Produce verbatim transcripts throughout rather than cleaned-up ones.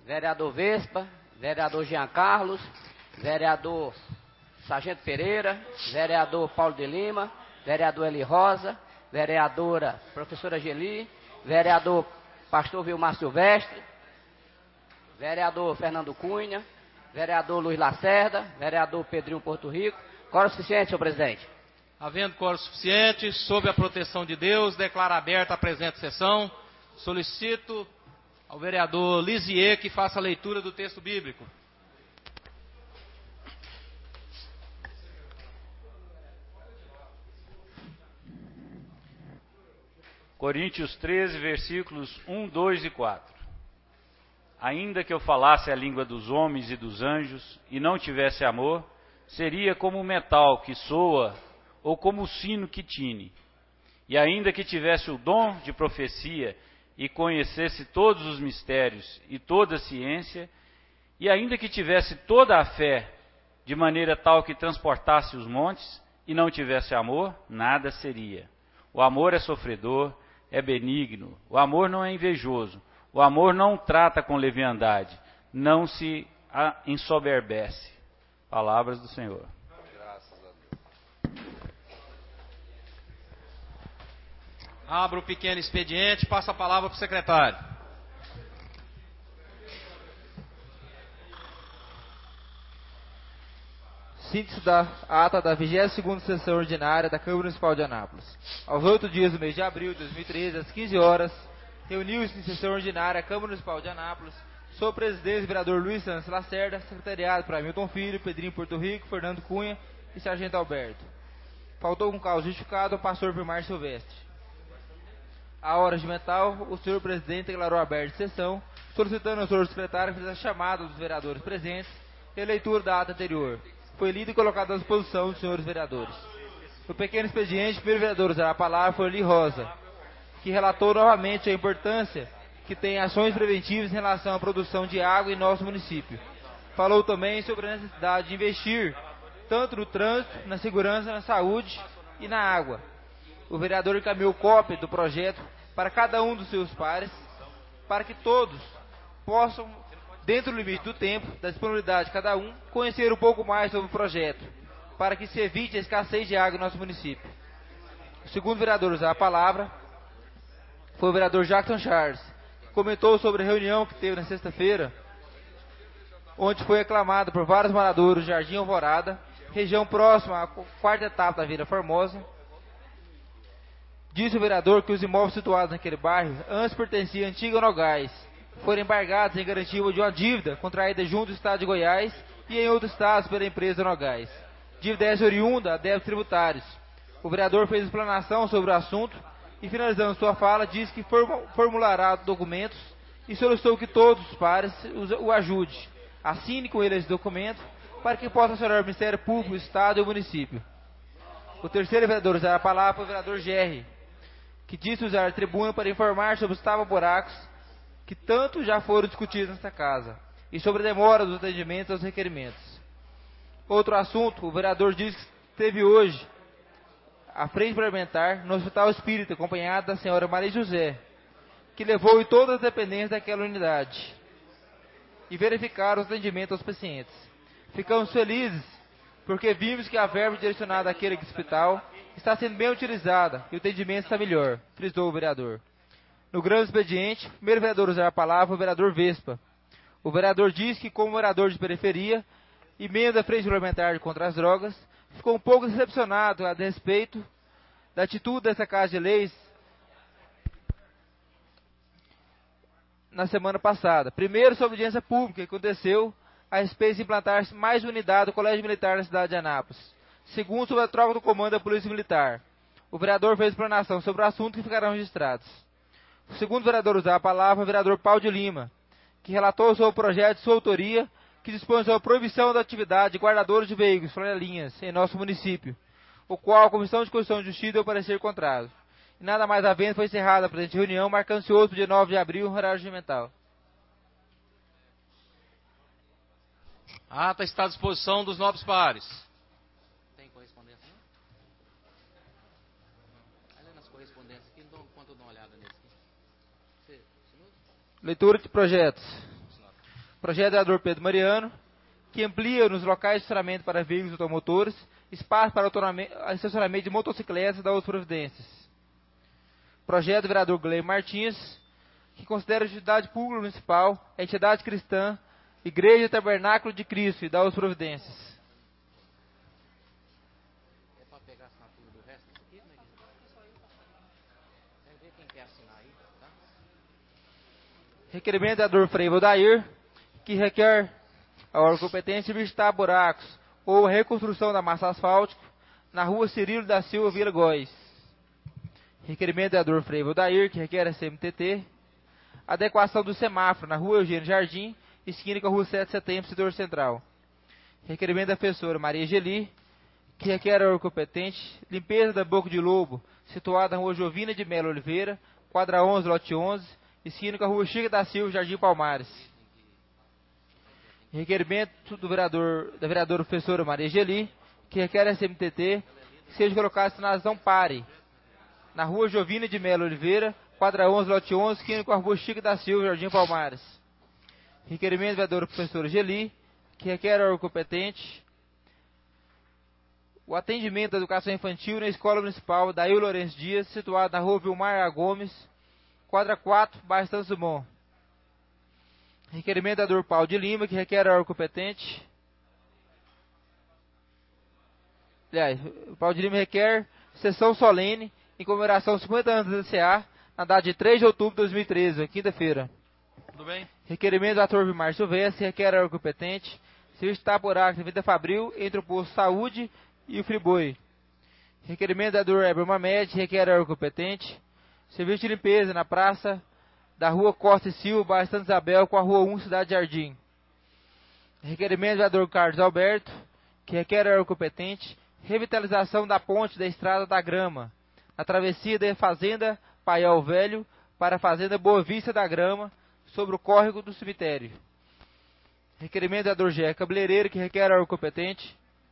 vereador Vespa, vereador Jean Carlos, vereador Sargento Pereira, vereador Paulo de Lima, vereador Eli Rosa, vereadora professora Geli, vereador pastor Vilmar Silvestre, vereador Fernando Cunha, vereador Luiz Lacerda, vereador Pedrinho Porto Rico. Quórum suficiente, senhor presidente. Havendo quórum suficiente, sob a proteção de Deus, declaro aberta a presente sessão. Solicito ao vereador Lisier que faça a leitura do texto bíblico. Coríntios treze, versículos um, dois e quatro. Ainda que eu falasse a língua dos homens e dos anjos, e não tivesse amor, seria como o metal que soa, ou como o sino que tine. E ainda que tivesse o dom de profecia, e conhecesse todos os mistérios e toda a ciência, e ainda que tivesse toda a fé, de maneira tal que transportasse os montes, e não tivesse amor, nada seria. O amor é sofredor, é benigno, o amor não é invejoso, o amor não trata com leviandade, não se ensoberbece. Palavras do Senhor. Graças a Deus. Abra o pequeno expediente, passa a palavra para o secretário. Síntese da ata da vigésima segunda sessão ordinária da Câmara Municipal de Anápolis. Aos oito dias do mês de abril de dois mil e treze, às quinze horas, reuniu-se em sessão ordinária a Câmara Municipal de Anápolis, sob presidência do vereador Luiz Santos Lacerda, secretariado para Milton Filho, Pedrinho Porto Rico, Fernando Cunha e Sargento Alberto. Faltou com causa justificada o pastor Vilmar Silvestre. A hora de metal, o senhor presidente declarou aberta a sessão, solicitando ao senhor secretário que fizesse a chamada dos vereadores presentes e a leitura da ata anterior. Foi lido e colocado à disposição dos senhores vereadores. No pequeno expediente, o primeiro vereador a usar a palavra foi Eli Rosa, que relatou novamente a importância que tem ações preventivas em relação à produção de água em nosso município. Falou também sobre a necessidade de investir tanto no trânsito, na segurança, na saúde e na água. O vereador encaminhou cópia do projeto para cada um dos seus pares, para que todos possam, dentro do limite do tempo, da disponibilidade de cada um, conhecer um pouco mais sobre o projeto, para que se evite a escassez de água em nosso município. O segundo vereador a usar a palavra foi o vereador Jackson Charles, que comentou sobre a reunião que teve na sexta-feira, onde foi aclamado por vários moradores do Jardim Alvorada, região próxima à quarta etapa da Vila Formosa. Disse o vereador que os imóveis situados naquele bairro antes pertenciam à antiga Nogais, foram embargados em garantia de uma dívida contraída junto do Estado de Goiás e em outros estados pela empresa Nogais. Dívida essa oriunda a débitos tributários. O vereador fez explanação sobre o assunto e, finalizando sua fala, disse que formulará documentos e solicitou que todos os pares o ajude. Assine com ele esse documento para que possa acionar o Ministério Público, o Estado e o município. O terceiro vereador a usar a palavra foi o vereador Gerry, que disse usar a tribuna para informar sobre os tava-buracos que tanto já foram discutidos nesta casa, e sobre a demora dos atendimentos aos requerimentos. Outro assunto, o vereador disse que esteve hoje à frente parlamentar no Hospital Espírita, acompanhado da senhora Maria José, que levou em todas as dependências daquela unidade, e verificaram os atendimentos aos pacientes. Ficamos felizes, porque vimos que a verba direcionada àquele hospital está sendo bem utilizada, e o atendimento está melhor, frisou o vereador. No grande expediente, o primeiro vereador a usar a palavra foi o vereador Vespa. O vereador disse que, como morador de periferia e membro da Frente Parlamentar contra as Drogas, ficou um pouco decepcionado a respeito da atitude dessa Casa de Leis na semana passada. Primeiro, sobre a audiência pública que aconteceu a respeito de implantar mais unidade do Colégio Militar na cidade de Anápolis. Segundo, sobre a troca do comando da Polícia Militar. O vereador fez explanação sobre o assunto que ficarão registrados. O segundo vereador a usar a palavra foi o vereador Paulo de Lima, que relatou sobre o projeto de sua autoria que dispõe sobre a proibição da atividade de guardadores de veículos, flanelinhas, em nosso município, o qual a Comissão de Constituição e Justiça deu parecer contrário. E nada mais havendo, foi encerrada a presente reunião, marcando-se outro dia nove de abril, horário regimental. A ata está à disposição dos nobres pares. Tem correspondência, não? Olha nas correspondências aqui, enquanto eu dou uma olhada nesse aqui. Leitura de projetos. Projeto do vereador Pedro Mariano, que amplia nos locais de estacionamento para veículos automotores, espaço para estacionamento de motocicletas e da outras providências. Projeto do vereador Gleio Martins, que considera a entidade pública municipal, a entidade cristã, Igreja Tabernáculo de Cristo e da outras providências. É para pegar a assinatura do resto aqui, né? Vamos ver quem quer assinar aí, tá? Requerimento do vereador Frei Valdair, que requer a órgão competente visitar buracos ou a reconstrução da massa asfáltica na rua Cirilo da Silva, Vila Góis. Requerimento do vereador Frei Valdair, que requer a C M T T, adequação do semáforo na rua Eugênio Jardim, esquina com a rua sete de setembro, setor central. Requerimento da professora Maria Geli, que requer a órgão competente, limpeza da boca de lobo, situada na rua Jovina de Melo Oliveira, quadra onze, lote onze, esquina com a rua Chica da Silva, Jardim Palmares. Requerimento do vereador, da vereadora professora Maria Geli, que requer a C M T T, que seja colocada sinalização pare, na rua Jovina de Melo Oliveira, quadra onze, lote onze, esquina com a rua Chica da Silva, Jardim Palmares. Requerimento do vereador professora Geli, que requer a órgão competente, o atendimento da educação infantil na Escola Municipal Dail Lourenço Dias, situada na rua Vilmar A. Gomes, quadra quatro, bairro Santos Dumont. Requerimento do vereador Paulo de Lima, que requer a órgão competente. Aliás, o Paulo de Lima requer sessão solene em comemoração aos cinquenta anos da C A, na data de três de outubro de dois mil e treze, quinta-feira. Tudo bem? Requerimento do ator Vilmar Silvestre, requer a órgão competente, serviço de taporaco na Vida Fabril, entre o posto Saúde e o Friboi. Requerimento do vereador Heber Mamed, requer a órgão competente, serviço de limpeza na praça da rua Costa e Silva, bairro Santa Isabel, com a rua um, Cidade Jardim. Requerimento do vereador Carlos Alberto, que requer a órgão competente, revitalização da ponte da Estrada da Grama, na travessia da Fazenda Paiol Velho para a Fazenda Boa Vista da Grama, sobre o córrego do cemitério. Requerimento do vereador Gé Cabeleireiro, que requer a órgão competente,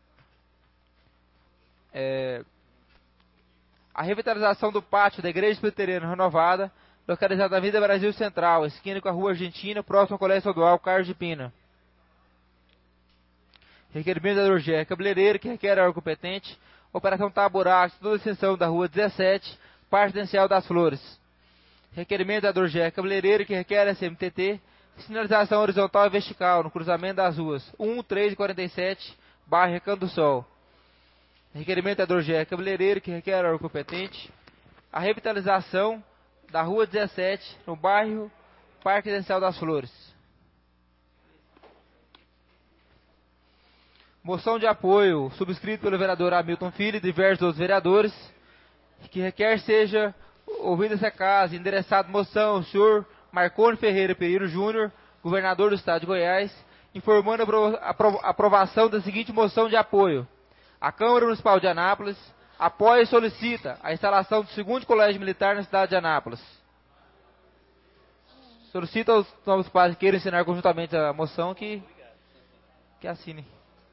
é, a revitalização do pátio da Igreja Presbiteriana Renovada, localizada na Avenida Brasil Central, esquina com a Rua Argentina, próximo ao Colégio Estadual Carlos de Pina. Requerimento do vereador Gé Cabeleireiro, que requer a órgão competente, operação Taburacos, toda a extensão da Rua dezessete, parte residencial das Flores. Requerimento do vereador Gé Cabeleireiro, que requer a C M T T, sinalização horizontal e vertical no cruzamento das ruas um, três e quarenta e sete, bairro Recanto do Sol. Requerimento do vereador Gé Cabeleireiro, que requer a órgão competente, a revitalização da Rua dezessete, no bairro Parque Residencial das Flores. Moção de apoio, subscrito pelo vereador Hamilton Filho e diversos outros vereadores, que requer seja ouvida essa casa, endereçado moção, o senhor Marconi Ferreira Pereira Júnior, governador do estado de Goiás, informando a aprovação da seguinte moção de apoio. A Câmara Municipal de Anápolis apoia e solicita a instalação do segundo colégio militar na cidade de Anápolis. Solicita aos novos pais que queiram ensinar conjuntamente a moção que, que assinem.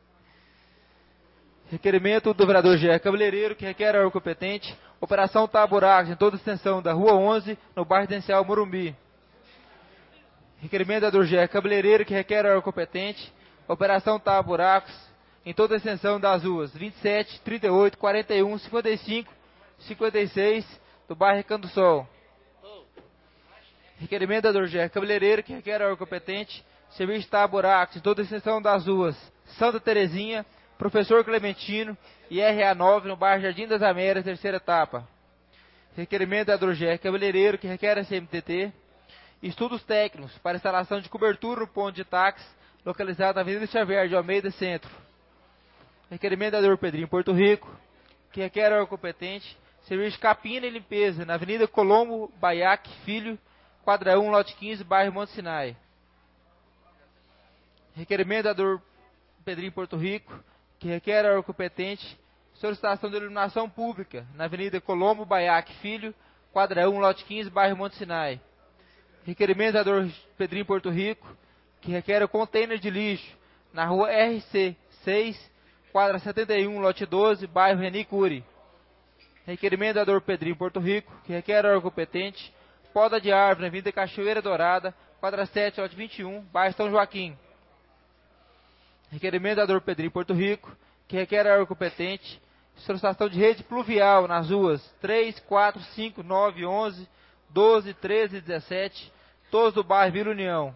Requerimento do vereador Gé Cabeleireiro, que requer a órgão competente, operação Taburacos em toda a extensão da Rua onze, no bairro Residencial Morumbi. Requerimento do vereador Gé Cabeleireiro, que requer a órgão competente, operação Taburacos em toda a extensão das ruas vinte e sete, trinta e oito, quarenta e um, cinquenta e cinco, cinquenta e seis, do bairro Recanto do Sol. Requerimento do vereador Gé Cabeleireiro, que requer a órgão competente, serviço de Taburacos em toda a extensão das ruas Santa Terezinha, Professor Clementino e R A nove no bairro Jardim das Américas, terceira etapa. Requerimento do vereador Gé Cabeleireiro, que requer a C M T T, estudos técnicos para instalação de cobertura no ponto de táxi, localizado na Avenida Xavier de Almeida Centro. Requerimento do vereador Pedrinho Porto Rico, que requer a órgão competente, serviço de capina e limpeza na Avenida Colombo Baiac Filho, quadra um, lote quinze, bairro Monte Sinai. Requerimento do vereador Pedrinho Porto Rico, que requer a órgão competente, solicitação de iluminação pública na Avenida Colombo Baiac Filho, quadra um, lote quinze, bairro Monte Sinai. Requerimento do vereador Pedrinho Porto Rico, que requer o container de lixo na rua R C seis, quadra setenta e um, lote doze, bairro Reni Cury. Requerimento do vereador Pedrinho Porto Rico, que requer a órgão competente, poda de árvore na Avenida Cachoeira Dourada, quadra sete, lote vinte e um, bairro São Joaquim. Requerimento da Dor Pedrinho, Porto Rico, que requer a órgão competente solicitação de rede pluvial nas ruas três, quatro, cinco, nove, onze, doze, treze e dezessete, todos do bairro Vila União.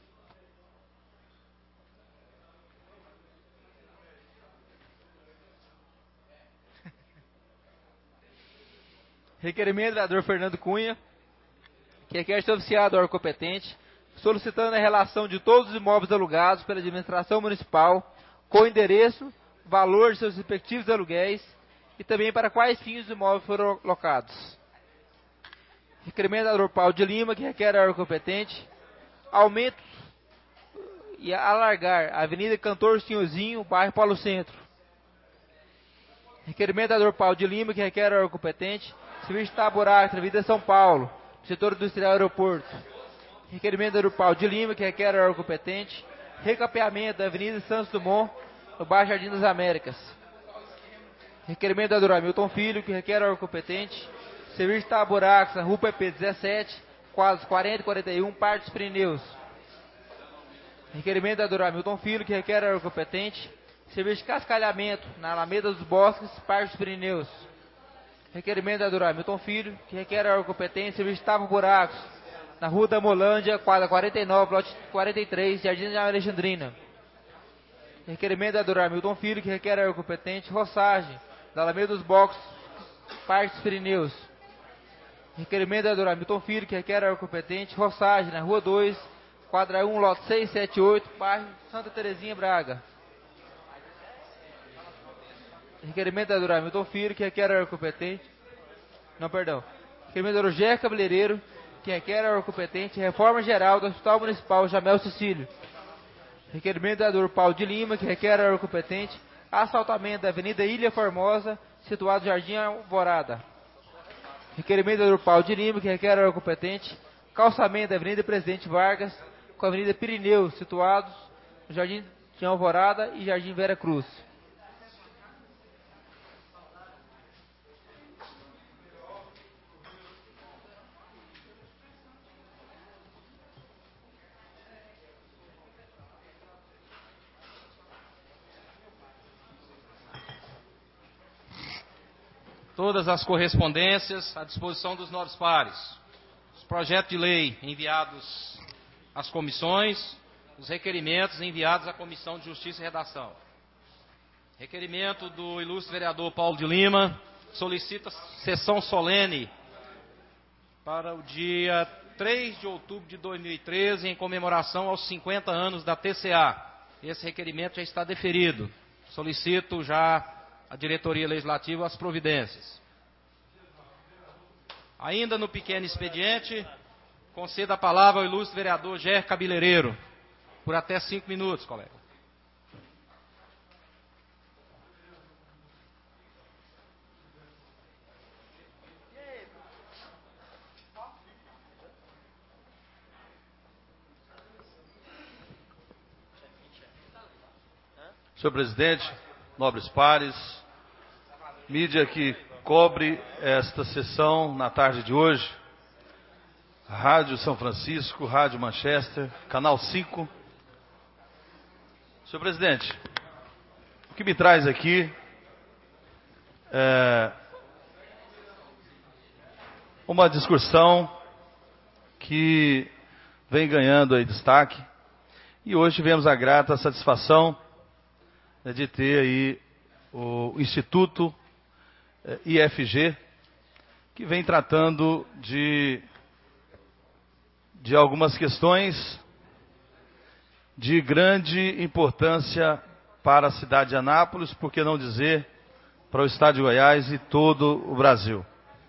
Requerimento do vereador Fernando Cunha, que requer ser oficiado ao órgão competente, solicitando a relação de todos os imóveis alugados pela administração municipal, com endereço, valor de seus respectivos aluguéis e também para quais fins os imóveis foram locados. Requerimento do vereador Paulo de Lima, que requer ao órgão competente, aumento e alargar a Avenida Cantor Senhorzinho, bairro Paulo Centro. Requerimento do vereador Paulo de Lima, que requer ao órgão competente, serviço de taburar, Avenida São Paulo, setor industrial aeroporto. Requerimento do vereador Paulo de Lima, que requer ao órgão competente, recapeamento da Avenida Santos Dumont, no bairro Jardim das Américas. Requerimento do vereador Hamilton Filho, que requer ao órgão competente, serviço de taburacos, na rua P P dezessete, quadros quarenta e quarenta e um, Parque dos Pirineus. Requerimento do vereador Hamilton Filho, que requer ao órgão competente, serviço de cascalhamento na Alameda dos Bosques, Parque dos Pirineus. Requerimento do vereador Hamilton Filho, que requer a órgão competente, serviço de tapa-buracos, na Rua da Molândia, quadra quarenta e nove, lote quarenta e três, Jardim de Alexandrina. Requerimento do vereador Hamilton Filho, que requer a órgão competente, roçagem, da Alameda dos Bosques, Parque dos Pirineus. Requerimento do vereador Hamilton Filho, que requer a órgão competente, roçagem, na Rua dois, quadra um, lote seis sete e oito, bairro Santa Terezinha, Braga. Requerimento do vereador Hamilton Filho, que requer a órgão competente. Não, perdão. Requerimento do vereador Gé Cabeleireiro, que requer a órgão competente, reforma geral do Hospital Municipal Jamel Cecílio. Requerimento do vereador Paulo de Lima, que requer a órgão competente, assaltamento da Avenida Ilha Formosa, situado no Jardim Alvorada. Requerimento do vereador Paulo de Lima, que requer a órgão competente, calçamento da Avenida Presidente Vargas, com a Avenida Pirineus, situados no Jardim de Alvorada e Jardim Vera Cruz. Todas as correspondências à disposição dos nobres pares. Os projetos de lei enviados às comissões, os requerimentos enviados à Comissão de Justiça e Redação. Requerimento do ilustre vereador Paulo de Lima, solicita sessão solene para o dia três de outubro de dois mil e treze, em comemoração aos cinquenta anos da T C A. Esse requerimento já está deferido. Solicito já a diretoria legislativa as providências. Ainda no pequeno expediente, conceda a palavra ao ilustre vereador Gé Cabeleireiro, por até cinco minutos, colega. Senhor presidente, nobres pares, mídia que cobre esta sessão na tarde de hoje, Rádio São Francisco, Rádio Manchester, Canal cinco. Senhor presidente, o que me traz aqui é uma discussão que vem ganhando aí destaque, e hoje tivemos a grata satisfação de ter aí o Instituto I F G, que vem tratando de, de algumas questões de grande importância para a cidade de Anápolis, por que não dizer para o estado de Goiás e todo o Brasil.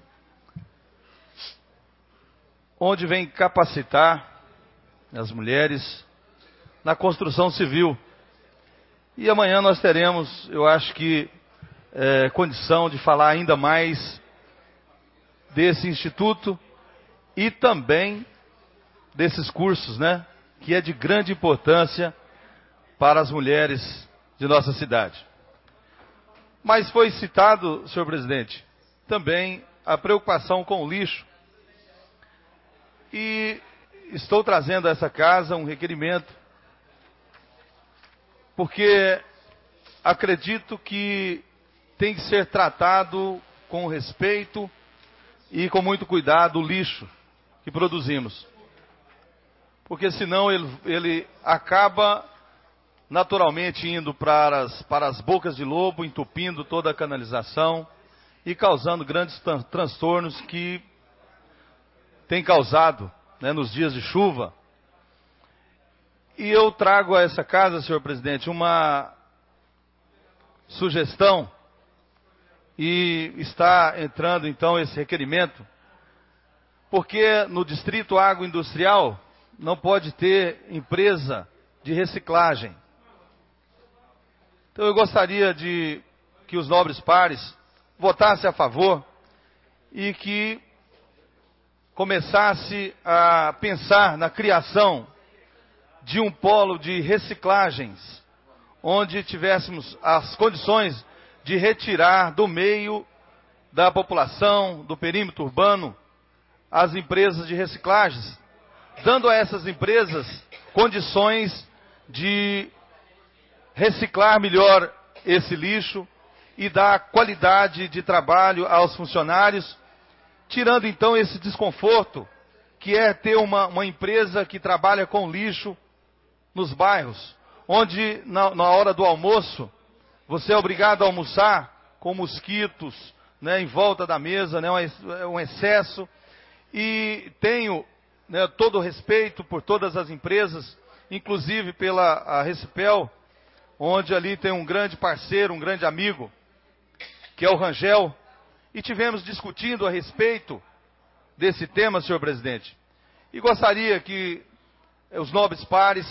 Onde vem capacitar as mulheres na construção civil. E amanhã nós teremos, eu acho que, é, condição de falar ainda mais desse instituto e também desses cursos, né, que é de grande importância para as mulheres de nossa cidade. Mas foi citado, senhor presidente, também a preocupação com o lixo. E estou trazendo a essa casa um requerimento, porque acredito que tem que ser tratado com respeito e com muito cuidado o lixo que produzimos. Porque senão ele, ele acaba naturalmente indo para as, para as bocas de lobo, entupindo toda a canalização e causando grandes tran- transtornos que tem causado, né, nos dias de chuva. E eu trago a essa casa, senhor presidente, uma sugestão, e está entrando então esse requerimento, porque no distrito agroindustrial não pode ter empresa de reciclagem. Então eu gostaria de que os nobres pares votassem a favor e que começasse a pensar na criação de um polo de reciclagens, onde tivéssemos as condições de retirar do meio da população, do perímetro urbano, as empresas de reciclagens, dando a essas empresas condições de reciclar melhor esse lixo e dar qualidade de trabalho aos funcionários, tirando então esse desconforto que é ter uma, uma empresa que trabalha com lixo nos bairros, onde na, na hora do almoço você é obrigado a almoçar com mosquitos, né, em volta da mesa, né, um excesso. E tenho, né, todo o respeito por todas as empresas, inclusive pela a Recipel, onde ali tem um grande parceiro, um grande amigo, que é o Rangel, e tivemos discutindo a respeito desse tema, senhor presidente. E gostaria que os nobres pares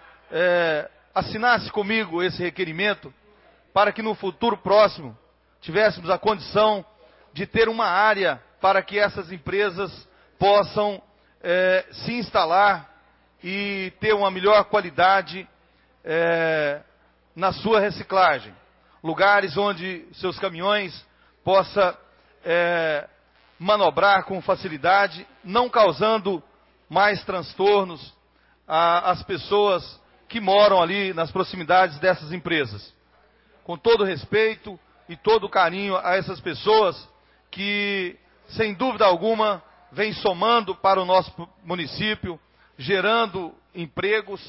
é, assinassem comigo esse requerimento, para que no futuro próximo tivéssemos a condição de ter uma área para que essas empresas possam é, se instalar e ter uma melhor qualidade é, na sua reciclagem. Lugares onde seus caminhões possam é, manobrar com facilidade, não causando mais transtornos às pessoas que moram ali nas proximidades dessas empresas. Com todo respeito e todo carinho a essas pessoas que, sem dúvida alguma, vêm somando para o nosso município, gerando empregos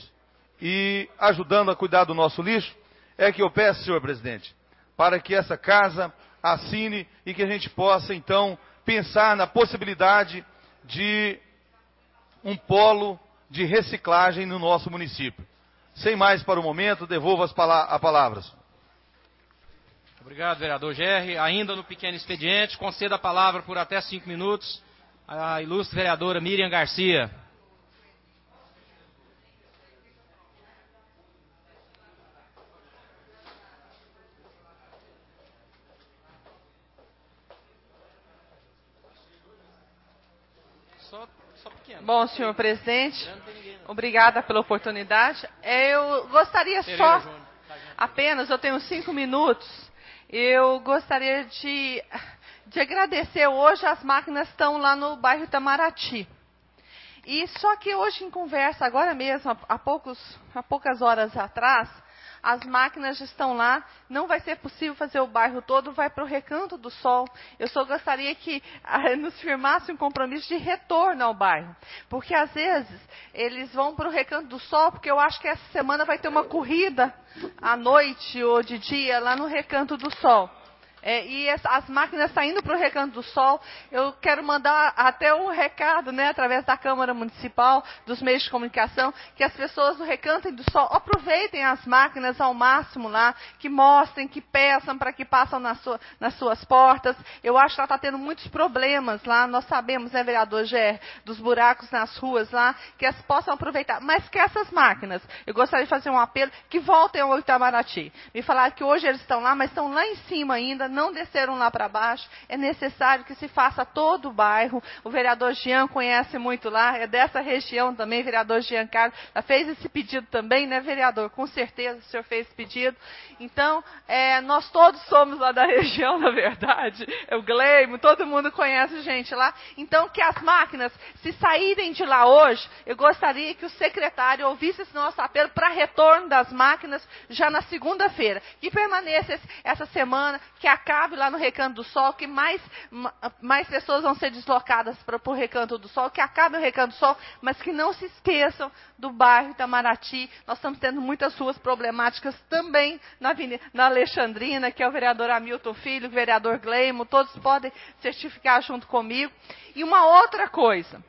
e ajudando a cuidar do nosso lixo, é que eu peço, senhor presidente, para que essa casa assine e que a gente possa, então, pensar na possibilidade de um polo de reciclagem no nosso município. Sem mais para o momento, devolvo as pala- a palavras. Obrigado, vereador Gerri. Ainda no pequeno expediente, conceda a palavra por até cinco minutos à ilustre vereadora Miriam Garcia. Só, só pequeno. Bom, senhor presidente, obrigada pela oportunidade. Eu gostaria só, apenas, eu tenho cinco minutos, eu gostaria de, de agradecer. Hoje as máquinas estão lá no bairro Itamaraty. E só que hoje em conversa, agora mesmo, há, há, poucos, há poucas horas atrás, as máquinas estão lá, não vai ser possível fazer o bairro todo, vai para o Recanto do Sol. Eu só gostaria que ah, nos firmasse um compromisso de retorno ao bairro. Porque às vezes eles vão para o Recanto do Sol, porque eu acho que essa semana vai ter uma corrida à noite ou de dia lá no Recanto do Sol. É, e as, as máquinas estão indo para o Recanto do Sol. Eu quero mandar até um recado, né, através da Câmara Municipal, dos meios de comunicação, que as pessoas do Recanto do Sol aproveitem as máquinas ao máximo lá, que mostrem, que peçam para que passem nas, sua, nas suas portas. Eu acho que ela está tendo muitos problemas lá, nós sabemos, né, vereador Ger, dos buracos nas ruas lá, que elas possam aproveitar. Mas que essas máquinas, eu gostaria de fazer um apelo, que voltem ao Itamaraty. Me falaram que hoje eles estão lá, mas estão lá em cima ainda, não desceram lá para baixo. É necessário que se faça todo o bairro. O vereador Jean conhece muito lá, é dessa região também, vereador Jean Carlos. Já fez esse pedido também, né, vereador? Com certeza o senhor fez esse pedido. Então, é, nós todos somos lá da região, na verdade. É o Gleimo, todo mundo conhece gente lá. Então, que as máquinas, se saírem de lá hoje, eu gostaria que o secretário ouvisse esse nosso apelo para retorno das máquinas já na segunda-feira. Que permaneça essa semana, que acabe lá no Recanto do Sol, que mais, mais pessoas vão ser deslocadas para o Recanto do Sol, que acabe o Recanto do Sol, mas que não se esqueçam do bairro Itamaraty. Nós estamos tendo muitas ruas problemáticas também na, Avenida, na Alexandrina, que é o vereador Hamilton Filho, o vereador Gleimo, todos podem certificar junto comigo. E uma outra coisa,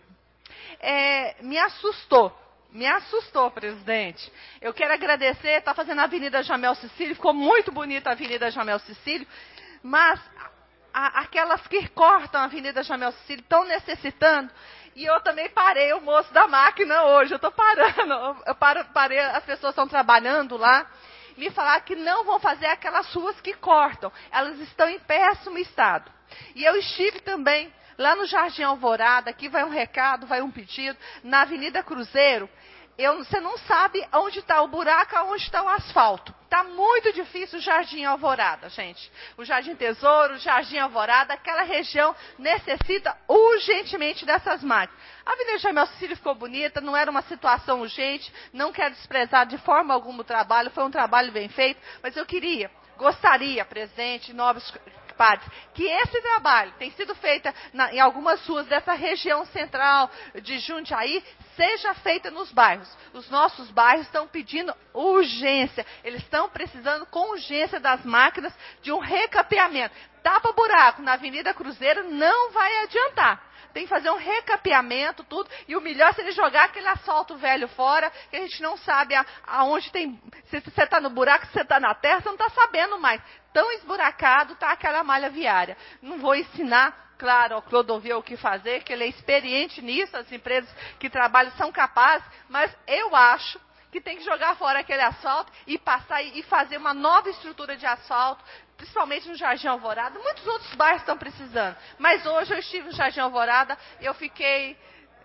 é, me assustou. Me assustou, presidente. Eu quero agradecer, está fazendo a Avenida Jamel Cecílio, ficou muito bonita a Avenida Jamel Cecílio, mas a, aquelas que cortam a Avenida Jamel Cecílio estão necessitando, e eu também parei o moço da máquina hoje, eu estou parando, eu paro, parei, as pessoas estão trabalhando lá, me falaram que não vão fazer aquelas ruas que cortam, elas estão em péssimo estado. E eu estive também lá no Jardim Alvorada, aqui vai um recado, vai um pedido, na Avenida Cruzeiro, eu, você não sabe onde está o buraco, onde está o asfalto. Está muito difícil o Jardim Alvorada, gente. O Jardim Tesouro, o Jardim Alvorada, aquela região necessita urgentemente dessas máquinas. A Avenida Jamel Cecílio ficou bonita, não era uma situação urgente, não quero desprezar de forma alguma o trabalho, foi um trabalho bem feito, mas eu queria, gostaria, presidente, nobres padres, que esse trabalho tem sido feito na, em algumas ruas dessa região central de Jundiaí, seja feita nos bairros. Os nossos bairros estão pedindo urgência, eles estão precisando com urgência das máquinas de um recapeamento. Tapa buraco na Avenida Cruzeiro não vai adiantar. Tem que fazer um recapeamento, tudo, e o melhor é ele jogar aquele asfalto velho fora, que a gente não sabe a, aonde tem, se você está no buraco, se você está na terra, você não está sabendo mais. Tão esburacado está aquela malha viária. Não vou ensinar, claro, ao Clodovil o que fazer, que ele é experiente nisso, as empresas que trabalham são capazes, mas eu acho que tem que jogar fora aquele asfalto e passar e fazer uma nova estrutura de asfalto, principalmente no Jardim Alvorada. Muitos outros bairros estão precisando. Mas hoje eu estive no Jardim Alvorada e eu fiquei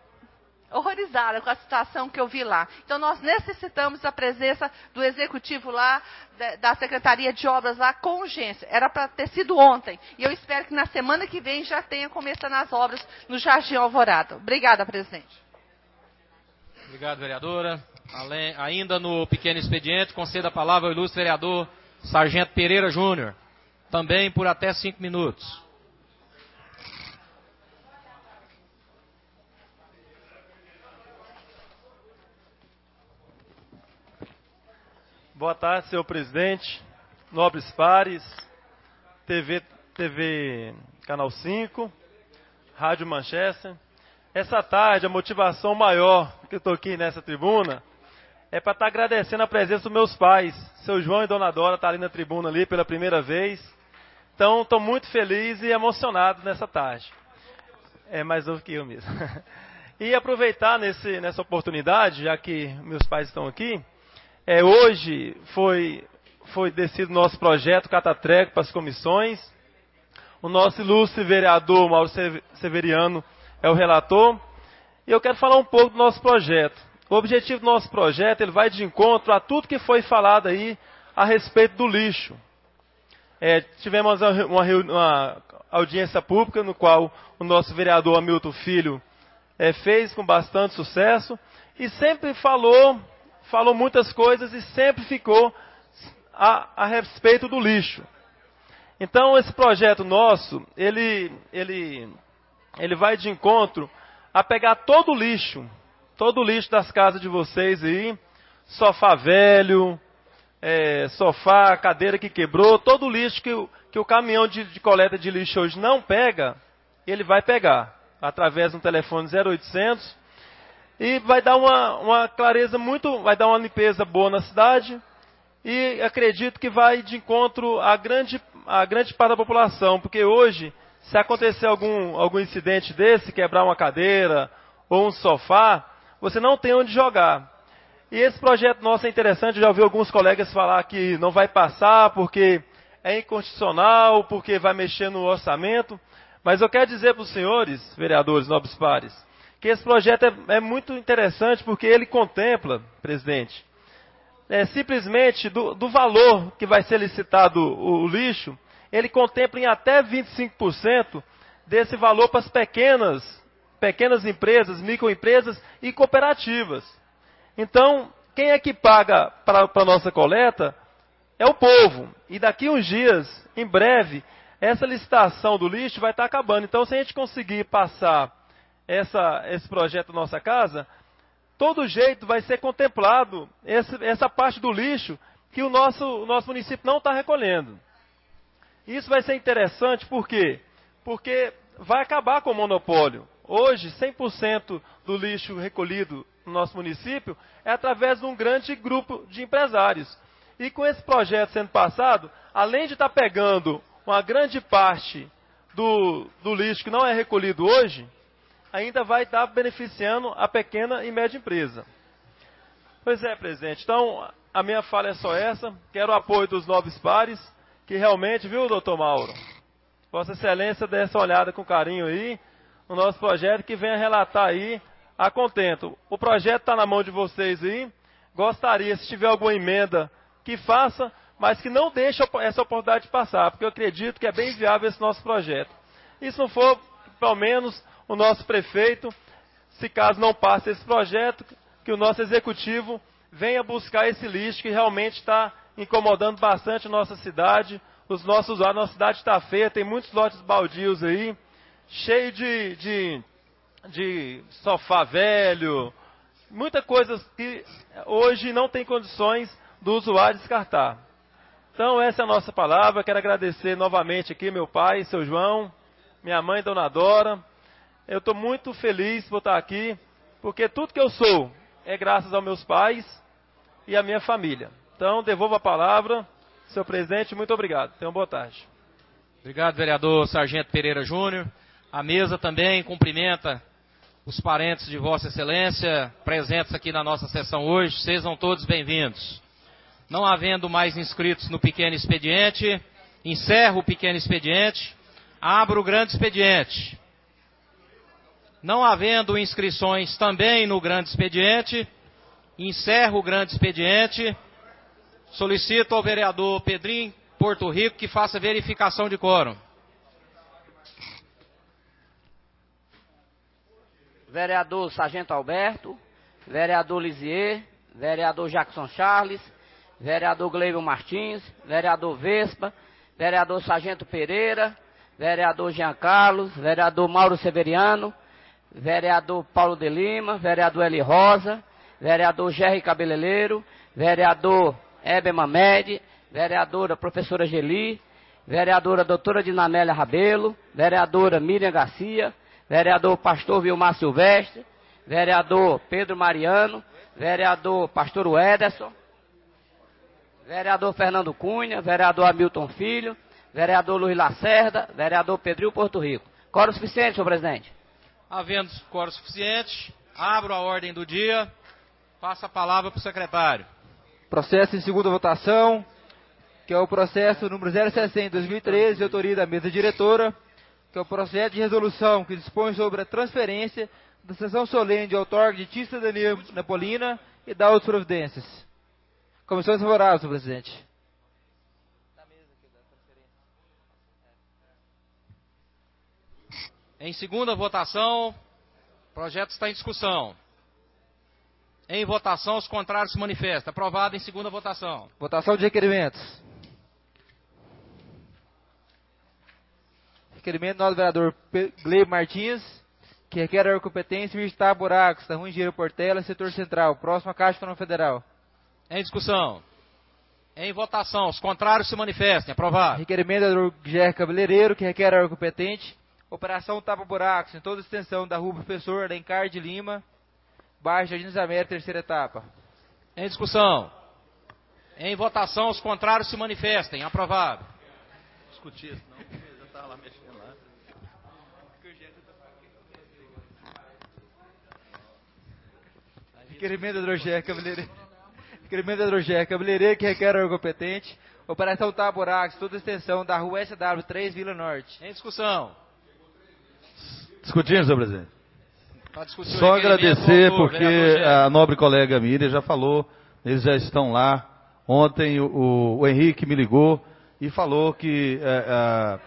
horrorizada com a situação que eu vi lá. Então nós necessitamos da presença do executivo lá, da Secretaria de Obras lá, com urgência. Era para ter sido ontem. E eu espero que na semana que vem já tenha começando as obras no Jardim Alvorada. Obrigada, presidente. Obrigado, vereadora. Além, ainda no pequeno expediente, conceda a palavra ao ilustre vereador Sargento Pereira Júnior, também por até cinco minutos. Boa tarde, senhor presidente, nobres pares, T V, T V Canal cinco, Rádio Manchester. Essa tarde, a motivação maior que eu estou aqui nessa tribuna é para estar agradecendo a presença dos meus pais. Seu João e Dona Dora estão ali na tribuna ali pela primeira vez. Então, estou muito feliz e emocionado nessa tarde. É mais novo que eu mesmo. E aproveitar nesse, nessa oportunidade, já que meus pais estão aqui, é, hoje foi, foi decidido nosso projeto Catatreco para as comissões. O nosso ilustre vereador Mauro Severiano é o relator. E eu quero falar um pouco do nosso projeto. O objetivo do nosso projeto, ele vai de encontro a tudo que foi falado aí a respeito do lixo. É, tivemos uma, uma, uma audiência pública no qual o nosso vereador Hamilton Filho é, fez com bastante sucesso e sempre falou, falou muitas coisas e sempre ficou a, a respeito do lixo. Então, esse projeto nosso, ele, ele, ele vai de encontro a pegar todo o lixo, todo o lixo das casas de vocês aí, sofá velho, é, sofá, cadeira que quebrou, todo o lixo que o, que o caminhão de, de coleta de lixo hoje não pega, ele vai pegar, através do telefone zero oitocentos, e vai dar uma, uma clareza muito, vai dar uma limpeza boa na cidade, e acredito que vai de encontro à grande, à grande parte da população, porque hoje, se acontecer algum, algum incidente desse, quebrar uma cadeira ou um sofá, você não tem onde jogar. E esse projeto nosso é interessante, eu já ouvi alguns colegas falar que não vai passar porque é inconstitucional, porque vai mexer no orçamento. Mas eu quero dizer para os senhores, vereadores, nobres pares, que esse projeto é, é muito interessante porque ele contempla, presidente, é, simplesmente do, do valor que vai ser licitado o, o lixo, ele contempla em até vinte e cinco por cento desse valor para as pequenas, pequenas empresas, microempresas e cooperativas. Então, quem é que paga para a nossa coleta é o povo. E daqui uns dias, em breve, essa licitação do lixo vai estar acabando. Então, se a gente conseguir passar essa, esse projeto na nossa casa, todo jeito vai ser contemplado esse, essa parte do lixo que o nosso, o nosso município não está recolhendo. Isso vai ser interessante, por quê? Porque vai acabar com o monopólio. Hoje, cem por cento do lixo recolhido no nosso município é através de um grande grupo de empresários. E com esse projeto sendo passado, além de estar pegando uma grande parte do, do lixo que não é recolhido hoje, ainda vai estar beneficiando a pequena e média empresa. Pois é, presidente. Então, a minha fala é só essa. Quero o apoio dos nobres pares, que realmente, viu, doutor Mauro? Vossa Excelência dê essa olhada com carinho aí no nosso projeto, que venha relatar aí a contento. O projeto está na mão de vocês aí. Gostaria, se tiver alguma emenda, que faça, mas que não deixe essa oportunidade de passar, porque eu acredito que é bem viável esse nosso projeto. E se não for, pelo menos, o nosso prefeito, se caso não passe esse projeto, que o nosso executivo venha buscar esse lixo que realmente está incomodando bastante a nossa cidade, os nossos a nossa cidade está feia, tem muitos lotes baldios aí, cheio de, de, de sofá velho, muita coisa que hoje não tem condições do usuário descartar. Então essa é a nossa palavra, quero agradecer novamente aqui meu pai, seu João, minha mãe, dona Dora. Eu estou muito feliz por estar aqui, porque tudo que eu sou é graças aos meus pais e à minha família. Então, devolvo a palavra. Senhor presidente, muito obrigado. Tenham boa tarde. Obrigado, vereador Sargento Pereira Júnior. A mesa também cumprimenta os parentes de Vossa Excelência presentes aqui na nossa sessão hoje. Sejam todos bem-vindos. Não havendo mais inscritos no pequeno expediente, encerro o pequeno expediente, abro o grande expediente. Não havendo inscrições também no grande expediente, encerro o grande expediente. Solicito ao vereador Pedrinho Porto Rico que faça verificação de quórum. Vereador Sargento Alberto, vereador Lisier, vereador Jackson Charles, vereador Gleibon Martins, vereador Vespa, vereador Sargento Pereira, vereador Jean Carlos, vereador Mauro Severiano, vereador Paulo de Lima, vereador Eli Rosa, vereador Jerry Cabeleireiro, vereador Heber Mamed, vereadora professora Geli, vereadora doutora Dinamélia Rabelo, vereadora Miriam Garcia, vereador pastor Vilmar Silvestre, vereador Pedro Mariano, vereador pastor Ederson, vereador Fernando Cunha, vereador Hamilton Filho, vereador Luiz Lacerda, vereador Pedrinho Porto Rico. Quórum suficiente, senhor presidente. Havendo quórum suficiente, abro a ordem do dia, passo a palavra para o secretário. Processo em segunda votação, que é o processo número zero sessenta, dois mil e treze, de autoria da mesa diretora, que é o projeto de resolução que dispõe sobre a transferência da sessão solene de outorga de título de cidadania napolina e da outras providências. Comissão favorável, senhor presidente. Em segunda votação, o projeto está em discussão. Em votação, os contrários se manifestam. Aprovado em segunda votação. Votação de requerimentos. Requerimento do vereador Gleibon Martins, que requer a competência e visitar buracos da Rua Engenheiro Portela, setor central, próximo à Caixa Econômica Federal. Em discussão. Em votação, os contrários se manifestem. Aprovado. Requerimento do vereador Jerry Cabeleireiro, que requer a órgão competente. Operação tapa-buracos em toda a extensão da Rua Professor Alencar de Lima, baixo Jardim das Américas, terceira etapa. Em discussão. Em votação, os contrários se manifestem. Aprovado. Discutir isso, não, porque já estava lá mexendo lá. Requerimento do Jerry Cabeleireiro. Requerimento da Hidrogé Cabeleireiro, que requer órgão competente. Operação Taburacos, toda a extensão da rua S W três, Vila Norte. Em discussão. Discutindo, senhor presidente. Discutir Só agradecer, autor, porque a nobre colega Miriam já falou, eles já estão lá. Ontem o, o Henrique me ligou e falou que é,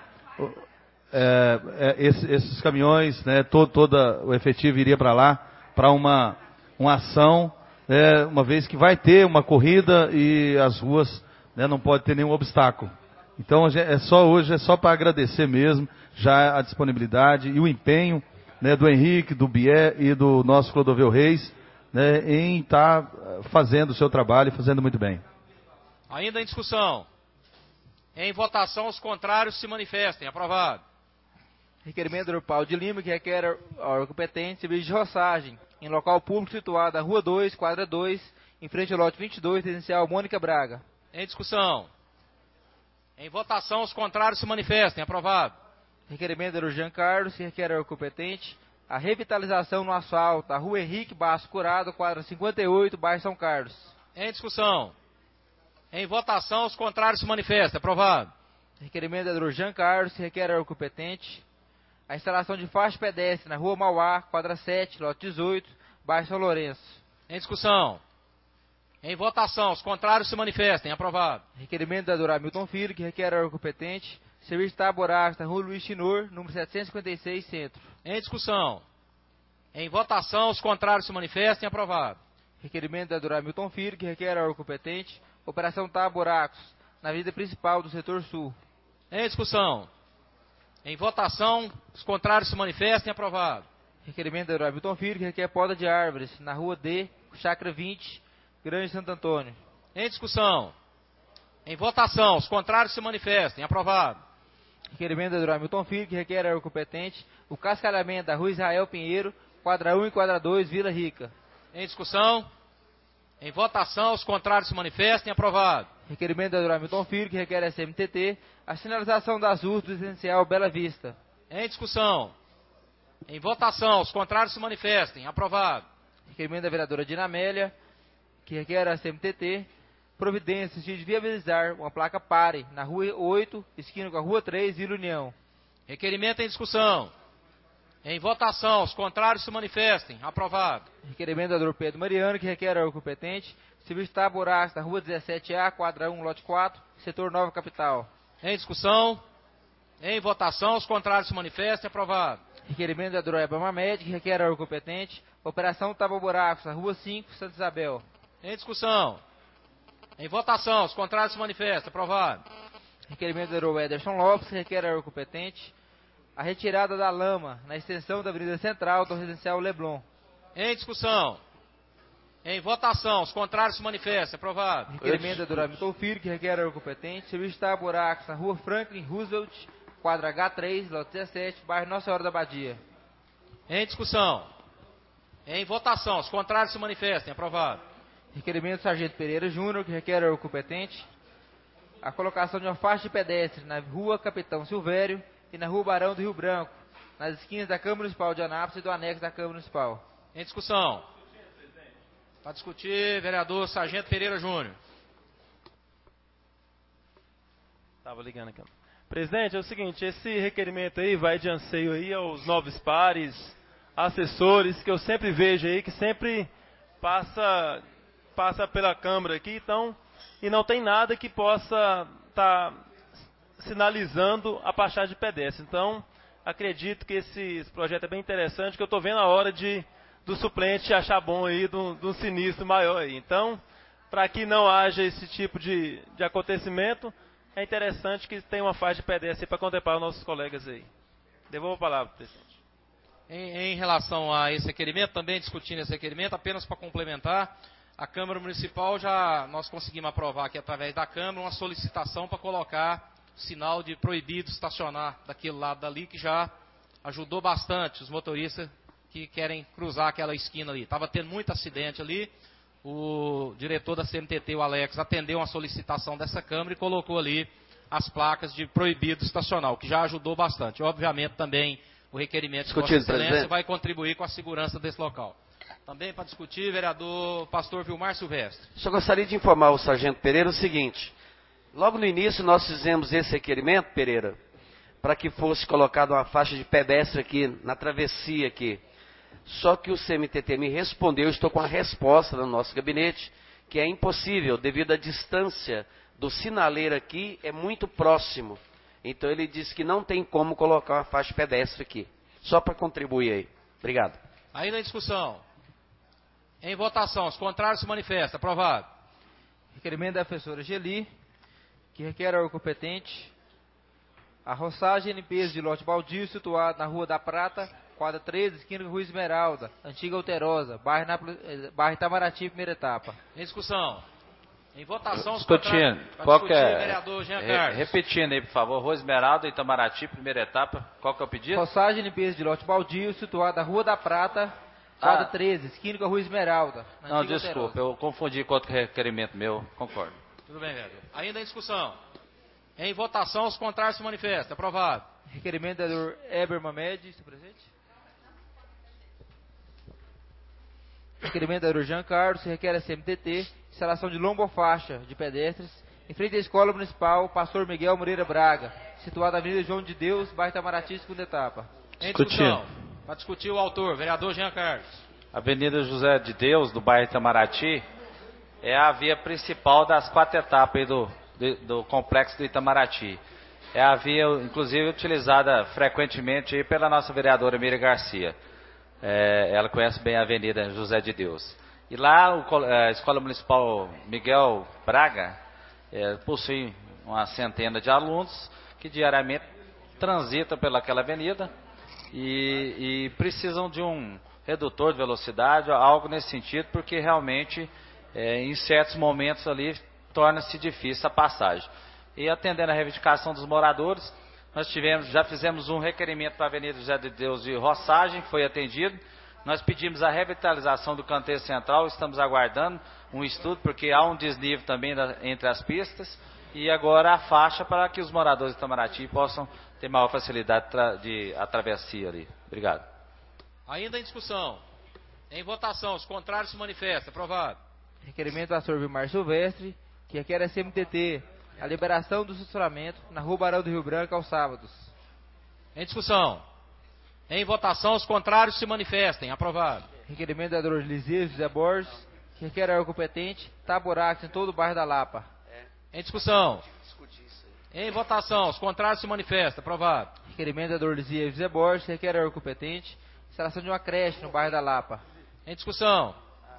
é, é, esses, esses caminhões, né, todo, toda o efetivo iria para lá, para uma, uma ação, né, uma vez que vai ter uma corrida e as ruas, né, não pode ter nenhum obstáculo. Então é só hoje, é só para agradecer mesmo já a disponibilidade e o empenho, né, do Henrique, do Bié e do nosso Clodoveu Reis, né, em estar tá fazendo o seu trabalho e fazendo muito bem. Ainda em discussão. Em votação, os contrários se manifestem. Aprovado. Requerimento do Paulo de Lima, que requer órgão competente, serviço de roçagem, em local público situado na Rua dois, quadra dois, em frente ao lote vinte e dois, residencial Mônica Braga. Em discussão. Em votação, os contrários se manifestem. Aprovado. Requerimento do Jean Carlos, que requer órgão competente, a revitalização no asfalto da Rua Henrique Basso Curado, quadra cinquenta e oito, bairro São Carlos. Em discussão. Em votação, os contrários se manifestem. Aprovado. Requerimento do Jean Carlos, que requer órgão competente, a instalação de faixa pedestre na Rua Mauá, quadra sete, lote dezoito, bairro São Lourenço. Em discussão. Em votação, os contrários se manifestem. Aprovado. Requerimento da Dora Milton Filho, que requer órgão competente, serviço de taboragem na Rua Luiz Chinor, número setecentos e cinquenta e seis, Centro. Em discussão. Em votação, os contrários se manifestem. Aprovado. Requerimento da Dora Milton Filho, que requer órgão competente, operação Taburacos, na avenida principal do setor sul. Em discussão. Em votação, os contrários se manifestem. Aprovado. Requerimento da Dora Milton Filho, que requer poda de árvores, na Rua D, Chácara vinte, Grande Santo Antônio. Em discussão. Em votação, os contrários se manifestem. Aprovado. Requerimento da Dora Milton Filho, que requer órgão competente, o cascalhamento da Rua Israel Pinheiro, quadra um e quadra dois, Vila Rica. Em discussão. Em votação, os contrários se manifestem. Aprovado. Requerimento da Dora Milton Filho, que requer S M T T, a sinalização das ruas do residencial Bela Vista. Em discussão. Em votação, os contrários se manifestem. Aprovado. Requerimento da vereadora Dina Amélia, que requer a S M T T, providências de viabilizar uma placa pare na Rua oito, esquina com a Rua três, Vila União. Requerimento em discussão. Em votação, os contrários se manifestem. Aprovado. Requerimento da Dor Pedro Mariano, que requer órgão competente, serviço de taburacos na Rua dezessete A, quadra um, lote quatro, setor Nova Capital. Em discussão. Em votação, os contrários se manifestem. Aprovado. Requerimento da Dor Eba Mamed, que requer órgão competente, operação Tapa-Buracos na Rua cinco, Santa Isabel. Em discussão. Em votação, os contrários se manifestam. Aprovado. Requerimento do Ederson Lopes, que requer órgão competente, a retirada da lama na extensão da Avenida Central do residencial Leblon. Em discussão. Em votação, os contrários se manifestam. Aprovado. Requerimento do Hamilton Filho, que requer órgão competente, serviço de taburacos na Rua Franklin Roosevelt, quadra H três, lote dezessete, bairro Nossa Senhora da Badia. Em discussão. Em votação, os contrários se manifestem. Aprovado. Requerimento do Sargento Pereira Júnior, que requer órgão competente, a colocação de uma faixa de pedestre na Rua Capitão Silvério e na Rua Barão do Rio Branco, nas esquinas da Câmara Municipal de Anápolis e do anexo da Câmara Municipal. Em discussão. Para discutir, vereador Sargento Pereira Júnior. Estava ligando aqui. Presidente, é o seguinte, esse requerimento aí vai de anseio aí aos novos pares, assessores, que eu sempre vejo aí, que sempre passa, passa pela Câmara aqui, então, e não tem nada que possa estar tá sinalizando a passagem de pedestre. Então, acredito que esse, esse projeto é bem interessante, que eu estou vendo a hora de do suplente achar bom aí, de um sinistro maior aí. Então, para que não haja esse tipo de, de acontecimento, é interessante que tenha uma faixa de pedestre para contemplar os nossos colegas aí. Devolvo a palavra, presidente. Em, em relação a esse requerimento, também discutindo esse requerimento, apenas para complementar, a Câmara Municipal já, nós conseguimos aprovar aqui através da Câmara uma solicitação para colocar sinal de proibido estacionar daquele lado dali, que já ajudou bastante os motoristas que querem cruzar aquela esquina ali. Estava tendo muito acidente ali, o diretor da C M T T, o Alex, atendeu uma solicitação dessa Câmara e colocou ali as placas de proibido estacionar, o que já ajudou bastante. Obviamente também o requerimento de Vossa Excelência vai contribuir com a segurança desse local. Também para discutir, vereador Pastor Vilmar Silvestre. Só gostaria de informar o sargento Pereira o seguinte. Logo no início nós fizemos esse requerimento, Pereira, para que fosse colocada uma faixa de pedestre aqui, na travessia aqui. Só que o C M T T me respondeu, estou com a resposta no nosso gabinete, que é impossível, devido à distância do sinaleiro aqui, é muito próximo. Então ele disse que não tem como colocar uma faixa pedestre aqui. Só para contribuir aí. Obrigado. Ainda em discussão. Em votação, os contrários se manifestam. Aprovado. Requerimento da professora Geli, que requer ao competente a roçagem e limpeza de lote baldio situado na Rua da Prata, quadra treze, esquina com Rua Esmeralda, Antiga Alterosa, bairro, Nápoles, bairro Itamaraty, primeira etapa. Em discussão. Em votação, os discutindo. contrários. Qual que é? Vereador Jean Re, Carlos. repetindo aí, por favor. Rua Esmeralda, Itamaraty, primeira etapa. Qual que é o pedido? Roçagem e limpeza de lote baldio situado na Rua da Prata, quadra Ah. treze, esquina com a Rua Esmeralda. Não, Antiga desculpa, Alterosa. eu confundi com outro requerimento meu. Concordo. Tudo bem, vereador. Ainda em discussão. Em votação, os contrários se manifestam. Aprovado. Requerimento do vereador Eber Mamed, está presente? Requerimento do vereador Jean Carlos, se requer a C M T T, instalação de lombofaixa de pedestres em frente à Escola Municipal Pastor Miguel Moreira Braga, situada na Avenida João de Deus, bairro Itamaraty, segunda etapa. Em discussão. Para discutir o autor, vereador Jean Carlos. Avenida José de Deus, do bairro Itamaraty, é a via principal das quatro etapas aí do, do, do complexo do Itamaraty. É a via, inclusive, utilizada frequentemente aí pela nossa vereadora Miriam Garcia. É, ela conhece bem a Avenida José de Deus. E lá o, a Escola Municipal Miguel Braga é, possui uma centena de alunos que diariamente transitam pelaquela avenida e, e precisam de um redutor de velocidade, algo nesse sentido, porque realmente é, em certos momentos ali torna-se difícil a passagem. E atendendo a reivindicação dos moradores, nós tivemos, já fizemos um requerimento para a Avenida José de Deus de roçagem, foi atendido. Nós pedimos a revitalização do canteiro central, estamos aguardando um estudo, porque há um desnível também da, entre as pistas, e agora a faixa para que os moradores de Itamaraty possam ter maior facilidade de atravessia ali. Obrigado. Ainda em discussão. Em votação, os contrários se manifestam. Aprovado. Requerimento do vereador Vilmar Silvestre, que requer a C M T T a liberação do estacionamento na Rua Barão do Rio Branco aos sábados. Em discussão. Em votação, os contrários se manifestem. Aprovado. Requerimento do vereador Liseu José Borges, que requer ao competente taburacos em todo o bairro da Lapa. Em discussão. Em votação, os contrários se manifestam. Aprovado. Requerimento do vereador Liseu José Borges, que requer ao competente instalação de uma creche no bairro da Lapa. Em discussão.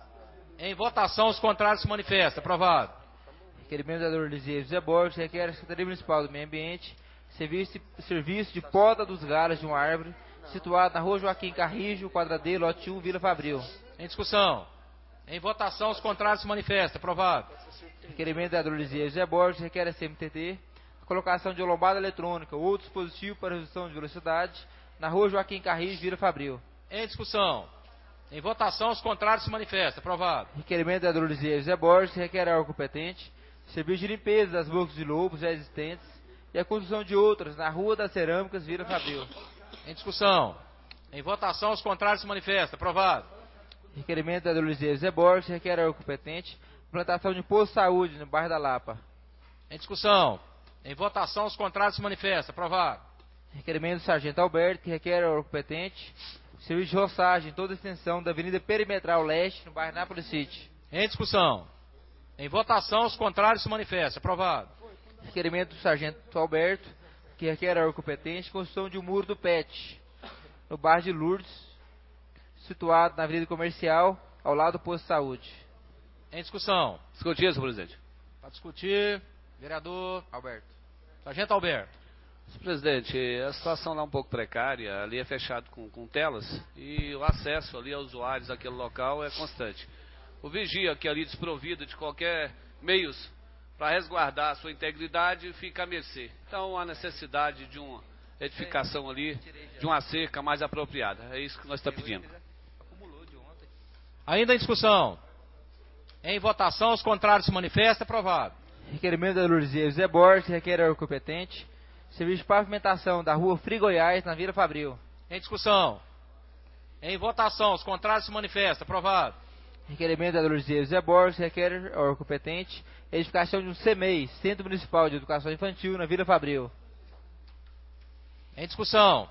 Em votação, os contrários se manifestam. Aprovado. Requerimento do vereador Liseu José Borges, que requer a Secretaria Municipal do Meio Ambiente serviço, serviço de poda dos galhos de uma árvore situado na Rua Joaquim Carrijo, quadra D, lote um, Vila Fabril. Em discussão. Em votação, os contrários se manifestam. Aprovado. Requerimento do vereador Liseu José Borges, requer a C M T T a colocação de lombada eletrônica ou outro dispositivo para redução de velocidade na Rua Joaquim Carrijo, Vila Fabril. Em discussão. Em votação, os contrários se manifestam. Aprovado. Requerimento do vereador Liseu José Borges, requer ao competente serviço de limpeza das bocas de lobos já existentes e a construção de outras na Rua das Cerâmicas, Vila Fabril. Em discussão. Em votação, os contrários se manifestam. Aprovado. Requerimento da Luizia José Borges, requer ao competente implantação de posto de saúde no bairro da Lapa. Em discussão. Em votação, os contrários se manifestam. Aprovado. Requerimento do Sargento Alberto, que requer ao competente serviço de roçagem em toda a extensão da Avenida Perimetral Leste, no bairro Nápoles City. Em discussão. Em votação, os contrários se manifestam. Aprovado. Requerimento do Sargento Alberto, que requer ao competente construção de um muro do P E T, no bairro de Lourdes, situado na Avenida Comercial, ao lado do posto de saúde. Em discussão. Discutir, senhor presidente. Para discutir, vereador Alberto. Sargento Alberto. Senhor presidente, a situação lá é um pouco precária, ali é fechado com, com telas e o acesso ali aos usuários daquele local é constante. O vigia, que é ali desprovido de qualquer meios para resguardar a sua integridade, fica a mercê. Então há necessidade de uma edificação ali, de uma cerca mais apropriada. É isso que nós estamos pedindo. Ainda em discussão. Em votação, os contrários se manifestam. Aprovado. Requerimento da Luizia José Borges, requer ao competente serviço de pavimentação da Rua Frei Goiás, na Vila Fabril. Em discussão. Em votação, os contrários se manifestam. Aprovado. Requerimento da Lourdes Zé Borges, requer ao órgão competente edificação de um C M E I, Centro Municipal de Educação Infantil, na Vila Fabril. Em discussão.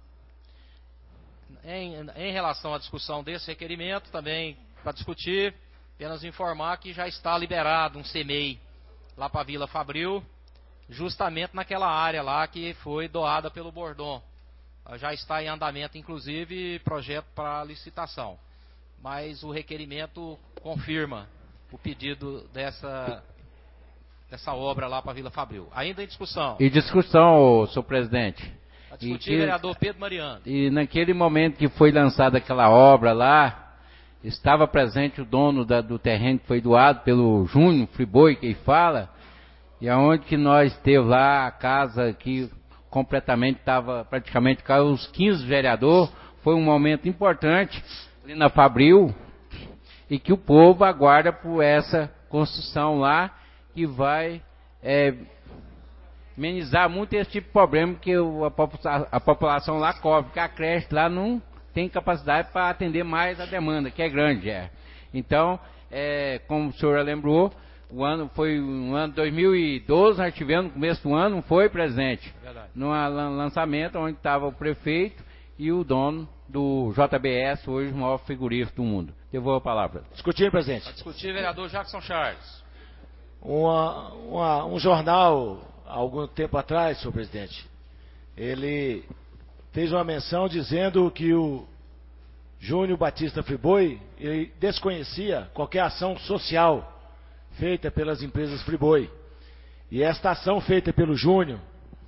Em, em relação à discussão desse requerimento, também para discutir, apenas informar que já está liberado um C M E I lá para a Vila Fabril, justamente naquela área lá que foi doada pelo Bordon. Já está em andamento, inclusive, projeto para licitação. Mas o requerimento confirma o pedido dessa, dessa obra lá para a Vila Fabril. Ainda em discussão. E discussão, senhor presidente. A discutir, que, vereador Pedro Mariano. E naquele momento que foi lançada aquela obra lá, estava presente o dono da, do terreno que foi doado pelo Júnior Friboi, que fala, e aonde que nós teve lá a casa que completamente estava, praticamente caiu os quinze vereadores, foi um momento importante ali na Fabril, e que o povo aguarda por essa construção lá, que vai é, amenizar muito esse tipo de problema que o, a, popula a população lá cobre, porque a creche lá não tem capacidade para atender mais a demanda, que é grande. É. Então, é, como o senhor lembrou, o ano foi no ano dois mil e doze, nós tivemos no começo do ano, não foi presente, no lançamento onde estava o prefeito e o dono do J B S, hoje o maior frigorífico do mundo. Devolvo a palavra. Discutir, presidente. Para discutir, vereador Jackson Charles. Uma, uma, um jornal, há algum tempo atrás, senhor presidente, ele fez uma menção dizendo que o Júnior Batista Friboi, ele desconhecia qualquer ação social feita pelas empresas Friboi. E esta ação feita pelo Júnior,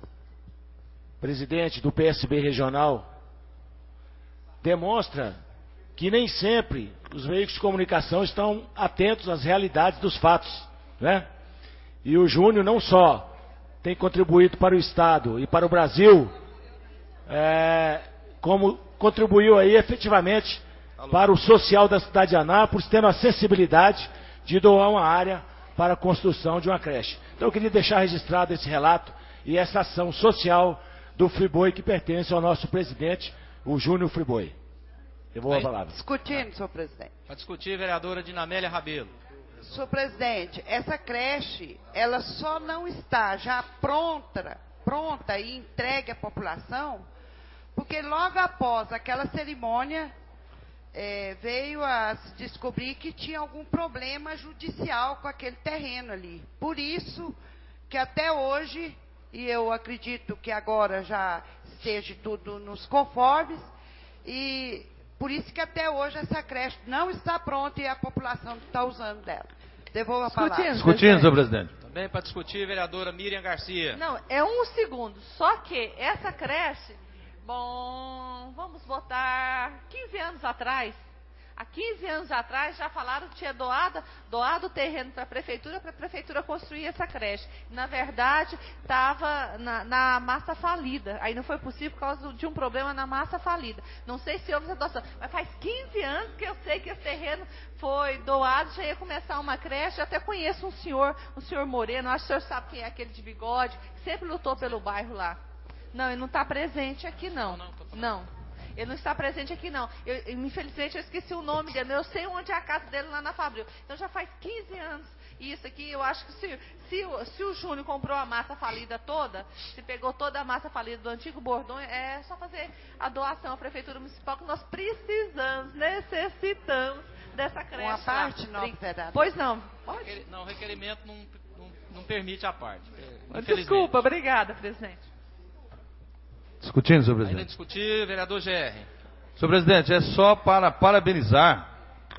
presidente do P S B regional, demonstra que nem sempre os veículos de comunicação estão atentos às realidades dos fatos, né? E o Júnior não só tem contribuído para o Estado e para o Brasil, é, como contribuiu aí efetivamente para o social da cidade de Anápolis, tendo a sensibilidade de doar uma área para a construção de uma creche. Então eu queria deixar registrado esse relato e essa ação social do Friboi que pertence ao nosso presidente, o Júnior Friboi. Eu vou a palavra. Discutindo, senhor presidente. Para discutir, vereadora Dinamélia Rabelo. Senhor presidente, essa creche, ela só não está já pronta, pronta e entregue à população, porque logo após aquela cerimônia, é, veio a se descobrir que tinha algum problema judicial com aquele terreno ali. Por isso que até hoje, e eu acredito que agora já esteja tudo nos conformes, e por isso que até hoje essa creche não está pronta e a população está usando dela. Devolvo a palavra. Discutindo, senhor presidente. Também para discutir, vereadora Miriam Garcia. Não, é um segundo. Só que essa creche, bom, vamos botar quinze anos atrás. Há quinze anos atrás já falaram que tinha doado, doado o terreno para a prefeitura, para a prefeitura construir essa creche. Na verdade, estava na, na massa falida. Aí não foi possível por causa de um problema na massa falida. Não sei se houve essa doação, mas faz quinze anos que eu sei que esse terreno foi doado, já ia começar uma creche. Eu até conheço um senhor, um senhor Moreno, acho que o senhor sabe quem é aquele de bigode, que sempre lutou pelo bairro lá. Não, ele não está presente aqui não. Não, não, não. Ele não está presente aqui, não. Eu, infelizmente, eu esqueci o nome dele. Eu sei onde é a casa dele lá na Fabril. Então, já faz quinze anos. E isso aqui, eu acho que se, se, se o Júnior comprou a massa falida toda, se pegou toda a massa falida do antigo Bordon, é só fazer a doação à Prefeitura Municipal, que nós precisamos, necessitamos dessa creche. Uma parte, não, vereador. Pois não. Pode? Não, o requerimento não, não, não permite a parte. Desculpa, obrigada, presidente. Discutindo, senhor presidente. Ainda discutir, vereador G R. Senhor presidente, é só para parabenizar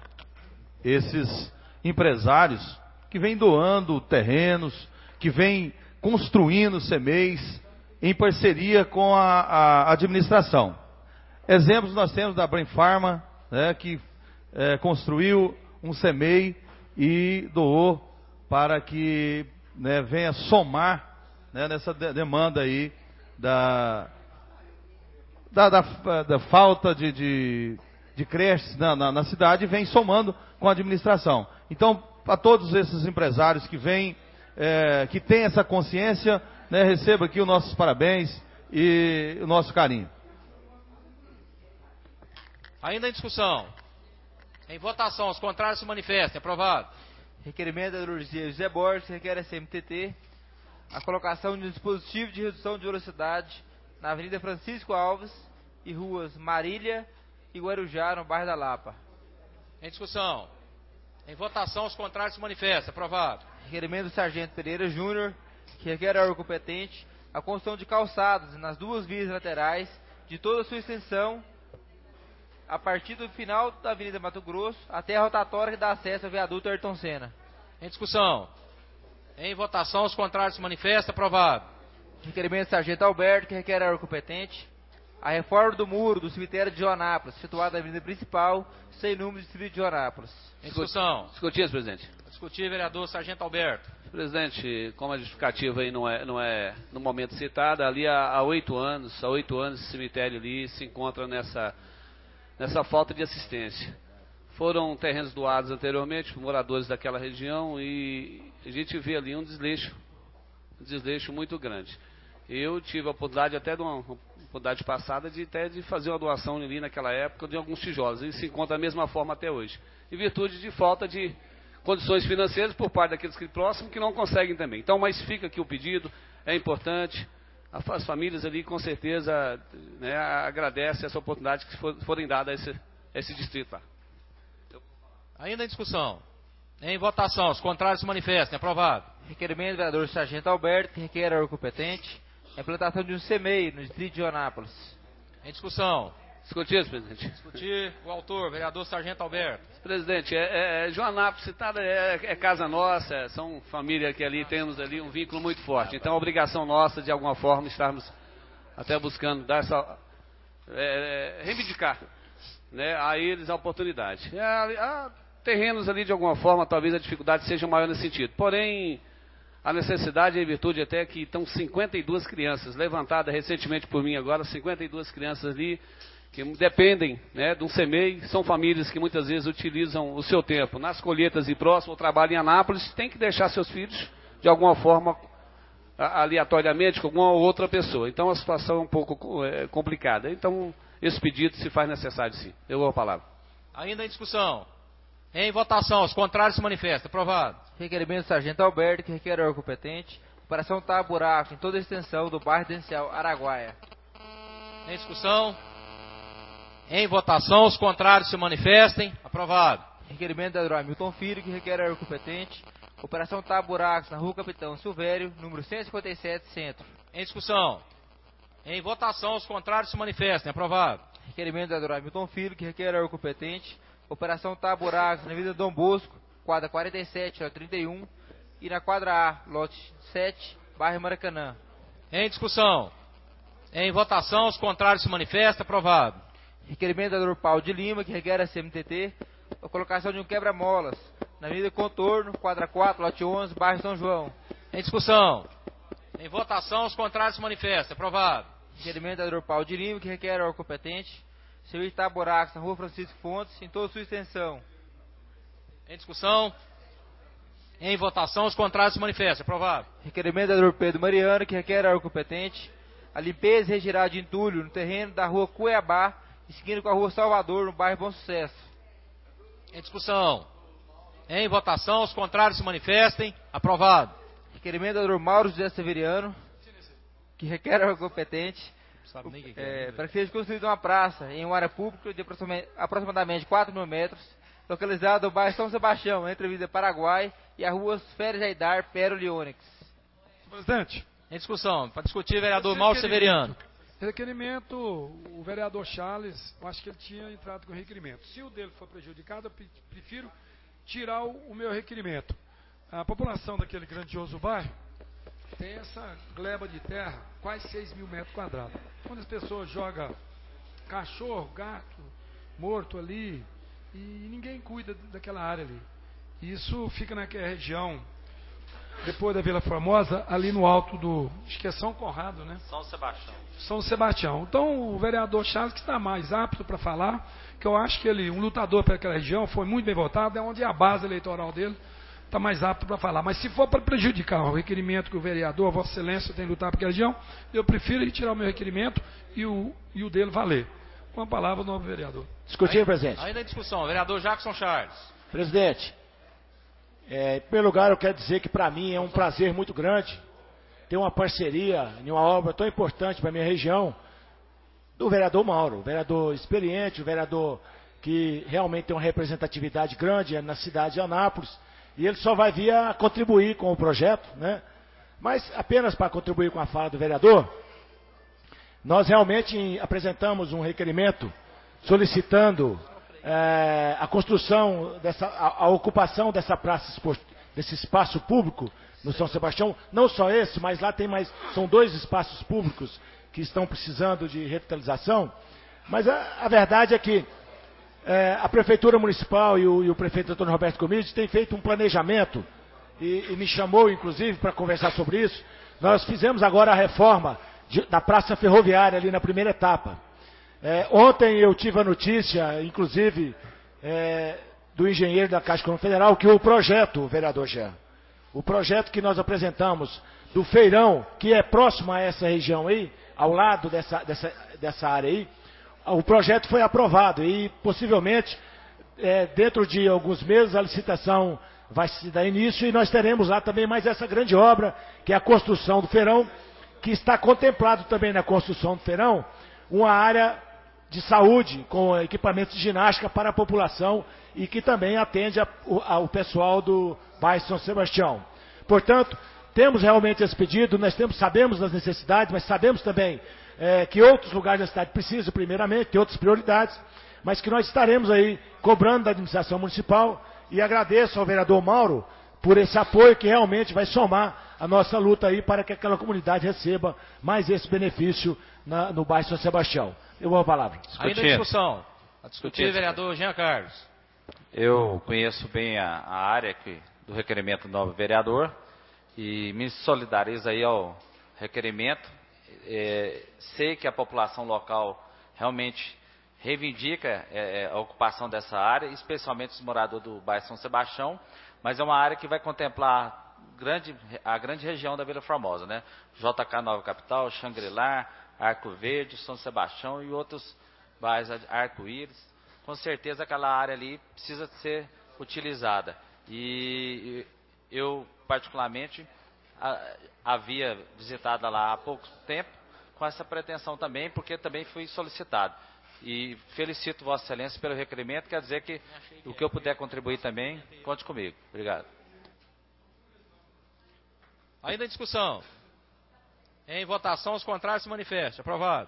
esses empresários que vêm doando terrenos, que vêm construindo C M E Is em parceria com a, a administração. Exemplos nós temos da Brain Pharma, né, que é, construiu um C M E I e doou para que, né, venha somar, né, nessa de demanda aí da... Da, da, da falta de, de, de creches na, na, na cidade, vem somando com a administração. Então, a todos esses empresários que vêm, é, que têm essa consciência, né, receba aqui os nossos parabéns e o nosso carinho. Ainda em discussão. Em votação, os contrários se manifestem. Aprovado. Requerimento da vereador José Borges, que requer a C M T T a colocação de um dispositivo de redução de velocidade na Avenida Francisco Alves e ruas Marília e Guarujá, no bairro da Lapa. Em discussão. Em votação, os contrários se manifestam. Aprovado. Requerimento do Sargento Pereira Júnior, que requer ao órgão competente a construção de calçados nas duas vias laterais de toda a sua extensão, a partir do final da Avenida Mato Grosso até a rotatória que dá acesso ao viaduto Ayrton Senna. Em discussão. Em votação, os contrários se manifestam. Aprovado. Requerimento do Sargento Alberto, que requer ao órgão competente a reforma do muro do cemitério de Joanápolis, situado na Avenida Principal, sem número, distrito de Joanápolis. Em discussão. Discutir, presidente. Discutir, vereador Sargento Alberto. Presidente, como a justificativa aí não é, não é no momento citada, ali há oito anos, há oito anos esse cemitério ali se encontra nessa, nessa falta de assistência. Foram terrenos doados anteriormente por moradores daquela região e a gente vê ali um desleixo, um desleixo muito grande. Eu tive a oportunidade até de uma oportunidade passada de, até de fazer uma doação ali naquela época de alguns tijolos. E se encontra da mesma forma até hoje. Em virtude de falta de condições financeiras por parte daqueles que próximos que não conseguem também. Então, mas fica aqui o pedido, é importante. As famílias ali com certeza, né, agradecem essa oportunidade que for, forem dadas a esse, a esse distrito lá. Ainda em discussão. Em votação, os contrários se manifestem. Aprovado. Requerimento do vereador Sargento Alberto, que requer ao órgão competente a implantação de um C M E I no distrito de Joanápolis. Em discussão. Discutir, presidente. Discutir. O autor, vereador Sargento Alberto. Presidente, é, é, Joanápolis citada é, é casa nossa, é, são família que ali temos ali um vínculo muito forte. Então, é obrigação nossa, de alguma forma, estarmos até buscando dar essa, é, reivindicar, né, a eles a oportunidade. É, há terrenos ali, de alguma forma, talvez a dificuldade seja maior nesse sentido. Porém, a necessidade e a virtude até que estão cinquenta e duas crianças, levantadas recentemente por mim agora, cinquenta e duas crianças ali, que dependem, né, de um C M E I, são famílias que muitas vezes utilizam o seu tempo nas colheitas e próximo, ou trabalham em Anápolis, tem que deixar seus filhos, de alguma forma, aleatoriamente, com alguma outra pessoa. Então a situação é um pouco é, complicada. Então, esse pedido se faz necessário sim. Eu vou a palavra. Ainda em discussão. Em votação, os contrários se manifestam. Aprovado. Requerimento do Sargento Alberto, que requer ao órgão competente operação tapa buraco em toda a extensão do bairro residencial Araguaia. Em discussão. Em votação, os contrários se manifestem. Aprovado. Requerimento da vereador Milton Filho, que requer ao órgão competente operação tapa buracos na rua Capitão Silvério, número cento e cinquenta e sete, Centro. Em discussão. Em votação, os contrários se manifestem. Aprovado. Requerimento da vereador Milton Filho, que requer ao órgão competente operação tapa buracos na Avenida Dom Bosco, quadra quarenta e sete, lote trinta e um, e na quadra A, lote sete, bairro Maracanã. Em discussão. Em votação, os contrários se manifestam. Aprovado. Requerimento da vereador Paulo de Lima, que requer a C M T T a colocação de um quebra-molas na Avenida Contorno, quadra quatro, lote onze, bairro São João. Em discussão. Em votação, os contrários se manifestam. Aprovado. Requerimento da vereador Paulo de Lima, que requer ao órgão competente serviço de tapa buracos na rua Francisco Fontes, em toda a sua extensão. Em discussão. Em votação, os contrários se manifestam. Aprovado. Requerimento da vereador Pedro Mariano, que requer ao órgão competente a limpeza e retirada de entulho no terreno da rua Cuiabá, e seguindo com a rua Salvador, no bairro Bom Sucesso. Em discussão. Em votação, os contrários se manifestem. Aprovado. Requerimento do vereador Mauro José Severiano, que requer ao competente é, para que seja construída uma praça em uma área pública de aproximadamente quatro mil metros, localizada no bairro São Sebastião, entre a Avenida Paraguai e a rua Férias Aidar, Pérola e Ônix. Presidente. Em discussão. Para discutir, vereador Mauro Severiano. Requerimento, o vereador Charles, eu acho que ele tinha entrado com requerimento. Se o dele for prejudicado, eu prefiro tirar o, o meu requerimento. A população daquele grandioso bairro tem essa gleba de terra, quase seis mil metros quadrados. Quando as pessoas jogam cachorro, gato, morto ali, e ninguém cuida daquela área ali. Isso fica naquela região, depois da Vila Formosa, ali no alto do, acho que é São Conrado, né? São Sebastião. São Sebastião. Então, o vereador Charles, que está mais apto para falar, que eu acho que ele, um lutador para aquela região, foi muito bem votado, é onde é a base eleitoral dele, está mais apto para falar. Mas se for para prejudicar o requerimento que o vereador, a Vossa Excelência, tem que lutar para aquela região, eu prefiro retirar o meu requerimento e o, e o dele valer. Com a palavra, o novo vereador. Discutindo, presidente. Ainda em discussão, vereador Jackson Charles. Presidente, é, em primeiro lugar eu quero dizer que para mim é um prazer muito grande ter uma parceria em uma obra tão importante para a minha região do vereador Mauro, o vereador experiente, o vereador que realmente tem uma representatividade grande na cidade de Anápolis, e ele só vai vir a contribuir com o projeto, né? Mas apenas para contribuir com a fala do vereador, nós realmente apresentamos um requerimento solicitando é, a construção, dessa, a, a ocupação dessa praça, desse espaço público no São Sebastião, não só esse, mas lá tem mais, são dois espaços públicos que estão precisando de revitalização, mas a, a verdade é que é, a Prefeitura Municipal e o, e o prefeito Antônio Roberto Comide têm feito um planejamento, e, e me chamou inclusive para conversar sobre isso. Nós fizemos agora a reforma de, da Praça Ferroviária ali na primeira etapa. É, ontem eu tive a notícia, inclusive, é, do engenheiro da Caixa Econômica Federal, que o projeto, vereador Jean, o projeto que nós apresentamos do feirão, que é próximo a essa região aí, ao lado dessa, dessa, dessa área aí, o projeto foi aprovado e possivelmente é, dentro de alguns meses a licitação vai se dar início e nós teremos lá também mais essa grande obra, que é a construção do feirão, que está contemplado também na construção do feirão, uma área de saúde com equipamentos de ginástica para a população e que também atende ao pessoal do bairro São Sebastião. Portanto, temos realmente esse pedido, nós temos, sabemos das necessidades, mas sabemos também é, que outros lugares da cidade precisam, primeiramente, ter outras prioridades, mas que nós estaremos aí cobrando da administração municipal e agradeço ao vereador Mauro por esse apoio que realmente vai somar a nossa luta aí para que aquela comunidade receba mais esse benefício na, no bairro São Sebastião. Eu vou a palavra. Ainda em discussão. A discutir, vereador Jean Carlos. Eu conheço bem a, a área que, do requerimento do novo vereador e me solidarizo aí ao requerimento. É, sei que a população local realmente reivindica é, a ocupação dessa área, especialmente os moradores do bairro São Sebastião, mas é uma área que vai contemplar grande, a grande região da Vila Formosa, né? J K Nova Capital, Xangri-Lá, Arco Verde, São Sebastião e outros bairros, Arco-Íris. Com certeza aquela área ali precisa ser utilizada. E eu, particularmente, havia visitado lá há pouco tempo com essa pretensão também, porque também fui solicitado. E felicito Vossa Excelência pelo requerimento, quer dizer que o que eu puder contribuir também, conte comigo. Obrigado. Ainda em discussão. Em votação, os contrários se manifestem. Aprovado.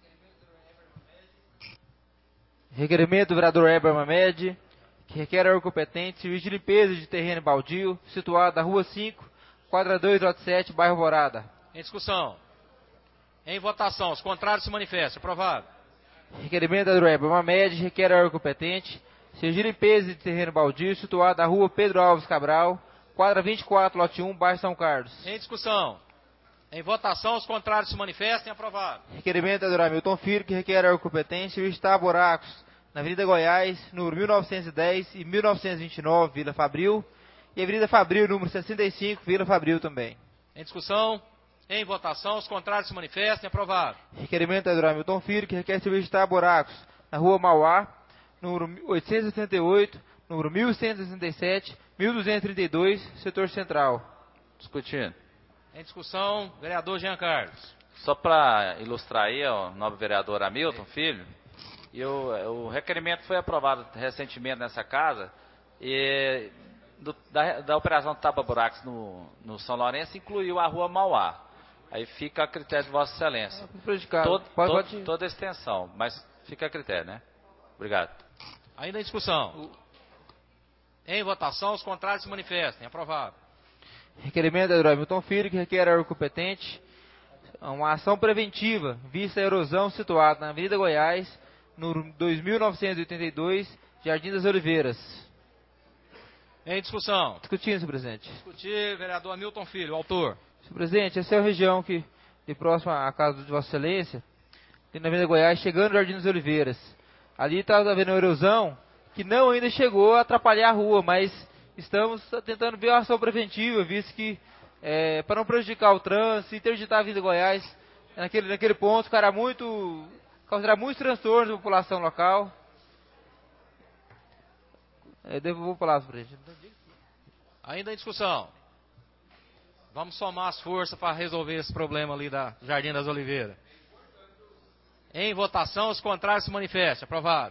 Requerimento do vereador Heber Mamed, que requer ao competente serviço de limpeza de terreno baldio, situado na rua cinco, quadra dois, lote sete, bairro Alvorada. Em discussão. Em votação, os contrários se manifestem. Aprovado. Requerimento do vereador Heber Mamed, requer ao competente serviço de limpeza de terreno baldio, situado na rua Pedro Alves Cabral, quadra vinte e quatro, lote um, bairro São Carlos. Em discussão. Em votação, os contrários se manifestem. Aprovado. Requerimento da doutora Hamilton Filho, que requer ao competente serviço de buracos na Avenida Goiás, número mil novecentos e dez e mil novecentos e vinte e nove, Vila Fabril, e Avenida Fabril, número sessenta e cinco, Vila Fabril também. Em discussão. Em votação, os contrários se manifestem. Aprovado. Requerimento da doutora Hamilton Filho, que requer serviço de buracos na Rua Mauá, número oitocentos e setenta e oito, número mil cento e sessenta e sete, mil duzentos e trinta e dois, setor central. Discutindo. Em discussão, vereador Jean Carlos. Só para ilustrar aí, o novo vereador Hamilton Filho, e o, o requerimento foi aprovado recentemente nessa casa, e do, da, da operação Tapa Buracos no, no São Lourenço incluiu a Rua Mauá. Aí fica a critério de Vossa Excelência. Todo, pode, todo, pode... Toda a extensão, mas fica a critério, né? Obrigado. Ainda em discussão. Em votação, os contrários se manifestem. Aprovado. Requerimento da doutora Hamilton Filho, que requer ao competente uma ação preventiva, vista a erosão situada na Avenida Goiás, no dois mil novecentos e oitenta e dois, Jardim das Oliveiras. Em discussão. Discutindo, senhor presidente. Discutir, vereador Hamilton Filho, autor. Senhor presidente, essa é a região que, de próxima à casa de Vossa Excelência, tem na Avenida Goiás, chegando ao Jardim das Oliveiras. Ali está havendo uma erosão que não ainda chegou a atrapalhar a rua, mas estamos tentando ver uma ação preventiva, visto que, é, para não prejudicar o trânsito, interditar a Avenida Goiás, naquele, naquele ponto, cara, muito causará muitos transtornos à população local. Eu devolvo a palavra, presidente. Ainda em discussão. Vamos somar as forças para resolver esse problema ali da Jardim das Oliveiras. Em votação, os contrários se manifestem. Aprovado.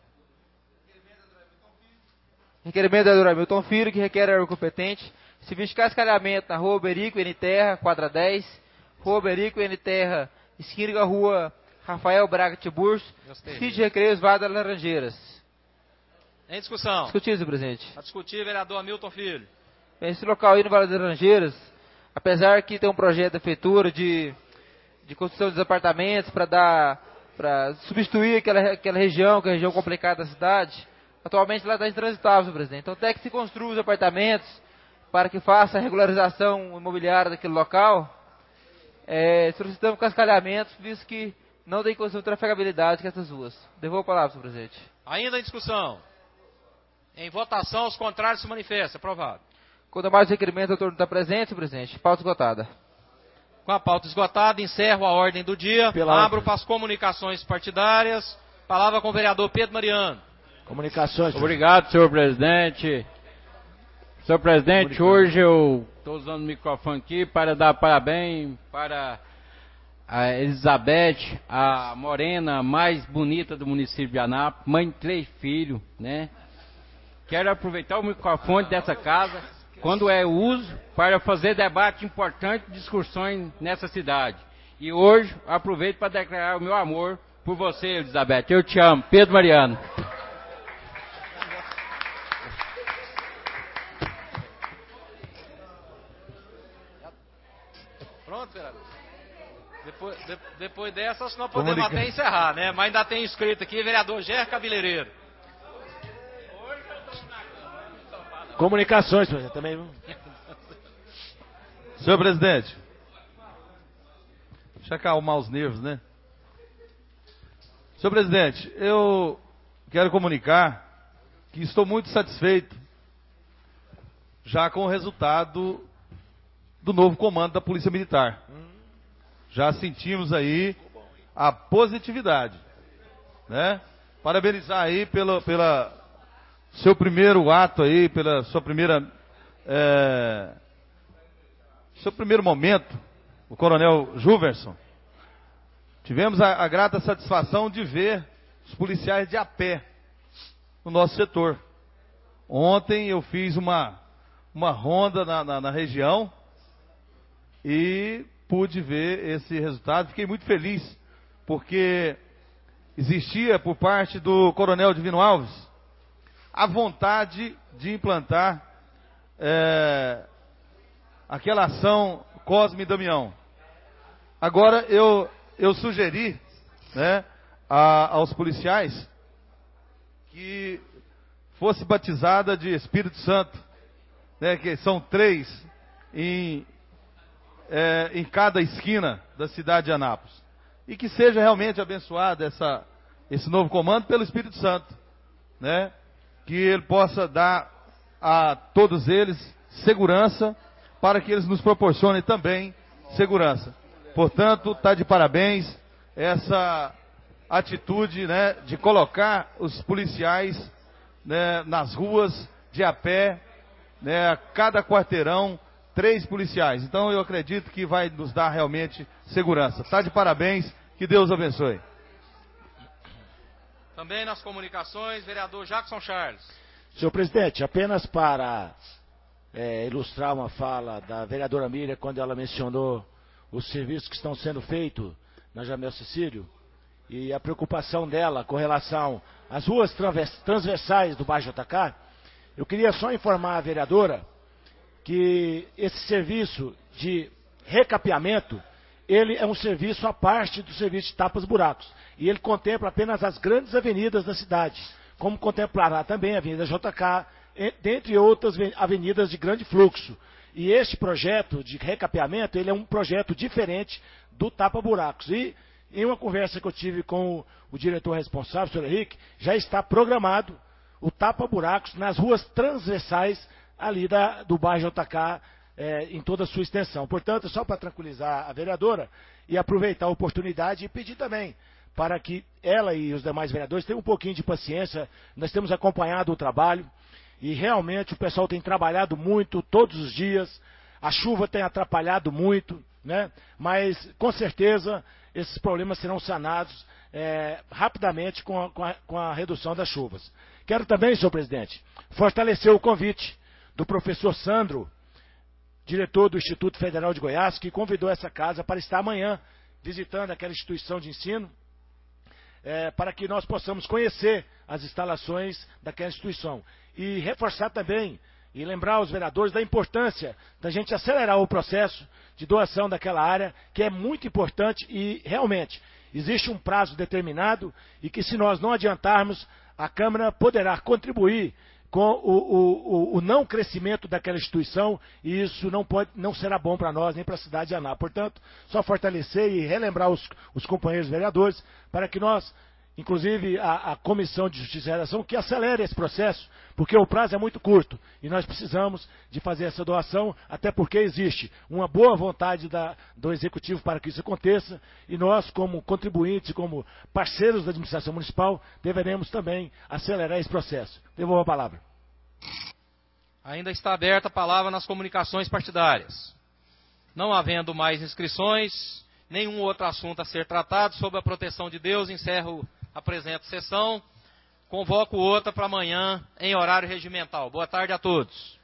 Requerimento do vereador Hamilton Filho, que requer a órgão competente se verificar escalhamento na rua Oberico N Terra, quadra dez, rua Oberico N Terra, esquina com a rua Rafael Braga Tiburcio, sítio de recreios Vale das Laranjeiras. Em discussão. Discutido, presidente. A discutir, vereador Hamilton Filho. Esse local aí no Vale das Laranjeiras, apesar que tem um projeto da prefeitura de, de construção dos apartamentos para dar, para substituir aquela, aquela região, que é a região complicada da cidade, atualmente lá está intransitável, presidente. Então, até que se construa os apartamentos para que faça a regularização imobiliária daquele local, é, solicitamos cascalhamentos, visto que não tem condição de trafegabilidade com essas ruas. Devolvo a palavra, senhor presidente. Ainda em discussão. Em votação, os contrários se manifestam. Aprovado. Quando mais requerimento, o doutor não está presente, senhor presidente. Pauta esgotada. Com a pauta esgotada, encerro a ordem do dia. Pela Abro para as comunicações partidárias. Palavra com o vereador Pedro Mariano. Comunicações. Obrigado, senhor presidente. Senhor presidente, hoje eu estou usando o microfone aqui para dar parabéns para a Elizabeth, a morena mais bonita do município de Anápolis, mãe de três filhos, né? Quero aproveitar o microfone dessa casa, quando é uso, para fazer debate importante, discussões nessa cidade. E hoje aproveito para declarar o meu amor por você, Elizabeth. Eu te amo. Pedro Mariano. Pronto, vereador. Depois, de, depois dessa, nós podemos Comunica. até encerrar, né? Mas ainda tem inscrito aqui, vereador Ger Cabeleireiro. Comunicações, presidente, também. Senhor presidente, deixa eu acalmar os nervos, né? Senhor presidente, eu quero comunicar que estou muito satisfeito já com o resultado do novo comando da Polícia Militar. Já sentimos aí a positividade, né? Parabenizar aí pelo, pela seu primeiro ato aí, pela sua primeira, é, seu primeiro momento, o Coronel Juverson. Tivemos a, a grata satisfação de ver os policiais de a pé no nosso setor. Ontem eu fiz uma, uma ronda na, na, na região e pude ver esse resultado. Fiquei muito feliz, porque existia por parte do Coronel Divino Alves a vontade de implantar é, aquela ação Cosme e Damião. Agora eu, eu sugeri, né, a, aos policiais que fosse batizada de Espírito Santo, né, que são três em, é, em cada esquina da cidade de Anápolis. E que seja realmente abençoado essa, esse novo comando pelo Espírito Santo, né? Que ele possa dar a todos eles segurança, para que eles nos proporcionem também segurança. Portanto, está de parabéns essa atitude, né, de colocar os policiais, né, nas ruas, de a pé, né, a cada quarteirão, três policiais. Então eu acredito que vai nos dar realmente segurança. Está de parabéns, que Deus abençoe. Também nas comunicações, vereador Jackson Charles. Senhor presidente, apenas para é, ilustrar uma fala da vereadora Miriam, quando ela mencionou os serviços que estão sendo feitos na Jamel Cecílio, e a preocupação dela com relação às ruas transversais do bairro J K, eu queria só informar a vereadora que esse serviço de recapeamento, ele é um serviço à parte do serviço de tapas-buracos. E ele contempla apenas as grandes avenidas da cidade, como contemplará também a Avenida J K, dentre outras avenidas de grande fluxo. E este projeto de recapeamento, ele é um projeto diferente do tapa-buracos. E em uma conversa que eu tive com o, o diretor responsável, o senhor Henrique, já está programado o tapa-buracos nas ruas transversais ali da, do bairro J K, é, em toda a sua extensão. Portanto, só para tranquilizar a vereadora e aproveitar a oportunidade e pedir também para que ela e os demais vereadores tenham um pouquinho de paciência. Nós temos acompanhado o trabalho e realmente o pessoal tem trabalhado muito todos os dias. A chuva tem atrapalhado muito, né? Mas com certeza esses problemas serão sanados é, rapidamente com a, com, a, com a redução das chuvas. Quero também, senhor presidente, fortalecer o convite do professor Sandro, diretor do Instituto Federal de Goiás, que convidou essa casa para estar amanhã visitando aquela instituição de ensino, é, para que nós possamos conhecer as instalações daquela instituição. E reforçar também, e lembrar os vereadores da importância da gente acelerar o processo de doação daquela área, que é muito importante e, realmente, existe um prazo determinado e que, se nós não adiantarmos, a Câmara poderá contribuir com o, o, o, o não crescimento daquela instituição, e isso não, pode, não será bom para nós, nem para a cidade de Anápolis. Portanto, só fortalecer e relembrar os, os companheiros vereadores, para que nós, inclusive a, a Comissão de Justiça e Redação, que acelere esse processo, porque o prazo é muito curto, e nós precisamos de fazer essa doação, até porque existe uma boa vontade da, do Executivo para que isso aconteça, e nós, como contribuintes, como parceiros da administração municipal, deveremos também acelerar esse processo. Devolvo a palavra. Ainda está aberta a palavra nas comunicações partidárias. Não havendo mais inscrições, nenhum outro assunto a ser tratado, sob a proteção de Deus, encerro a presente sessão. Convoco outra para amanhã, em horário regimental. Boa tarde a todos.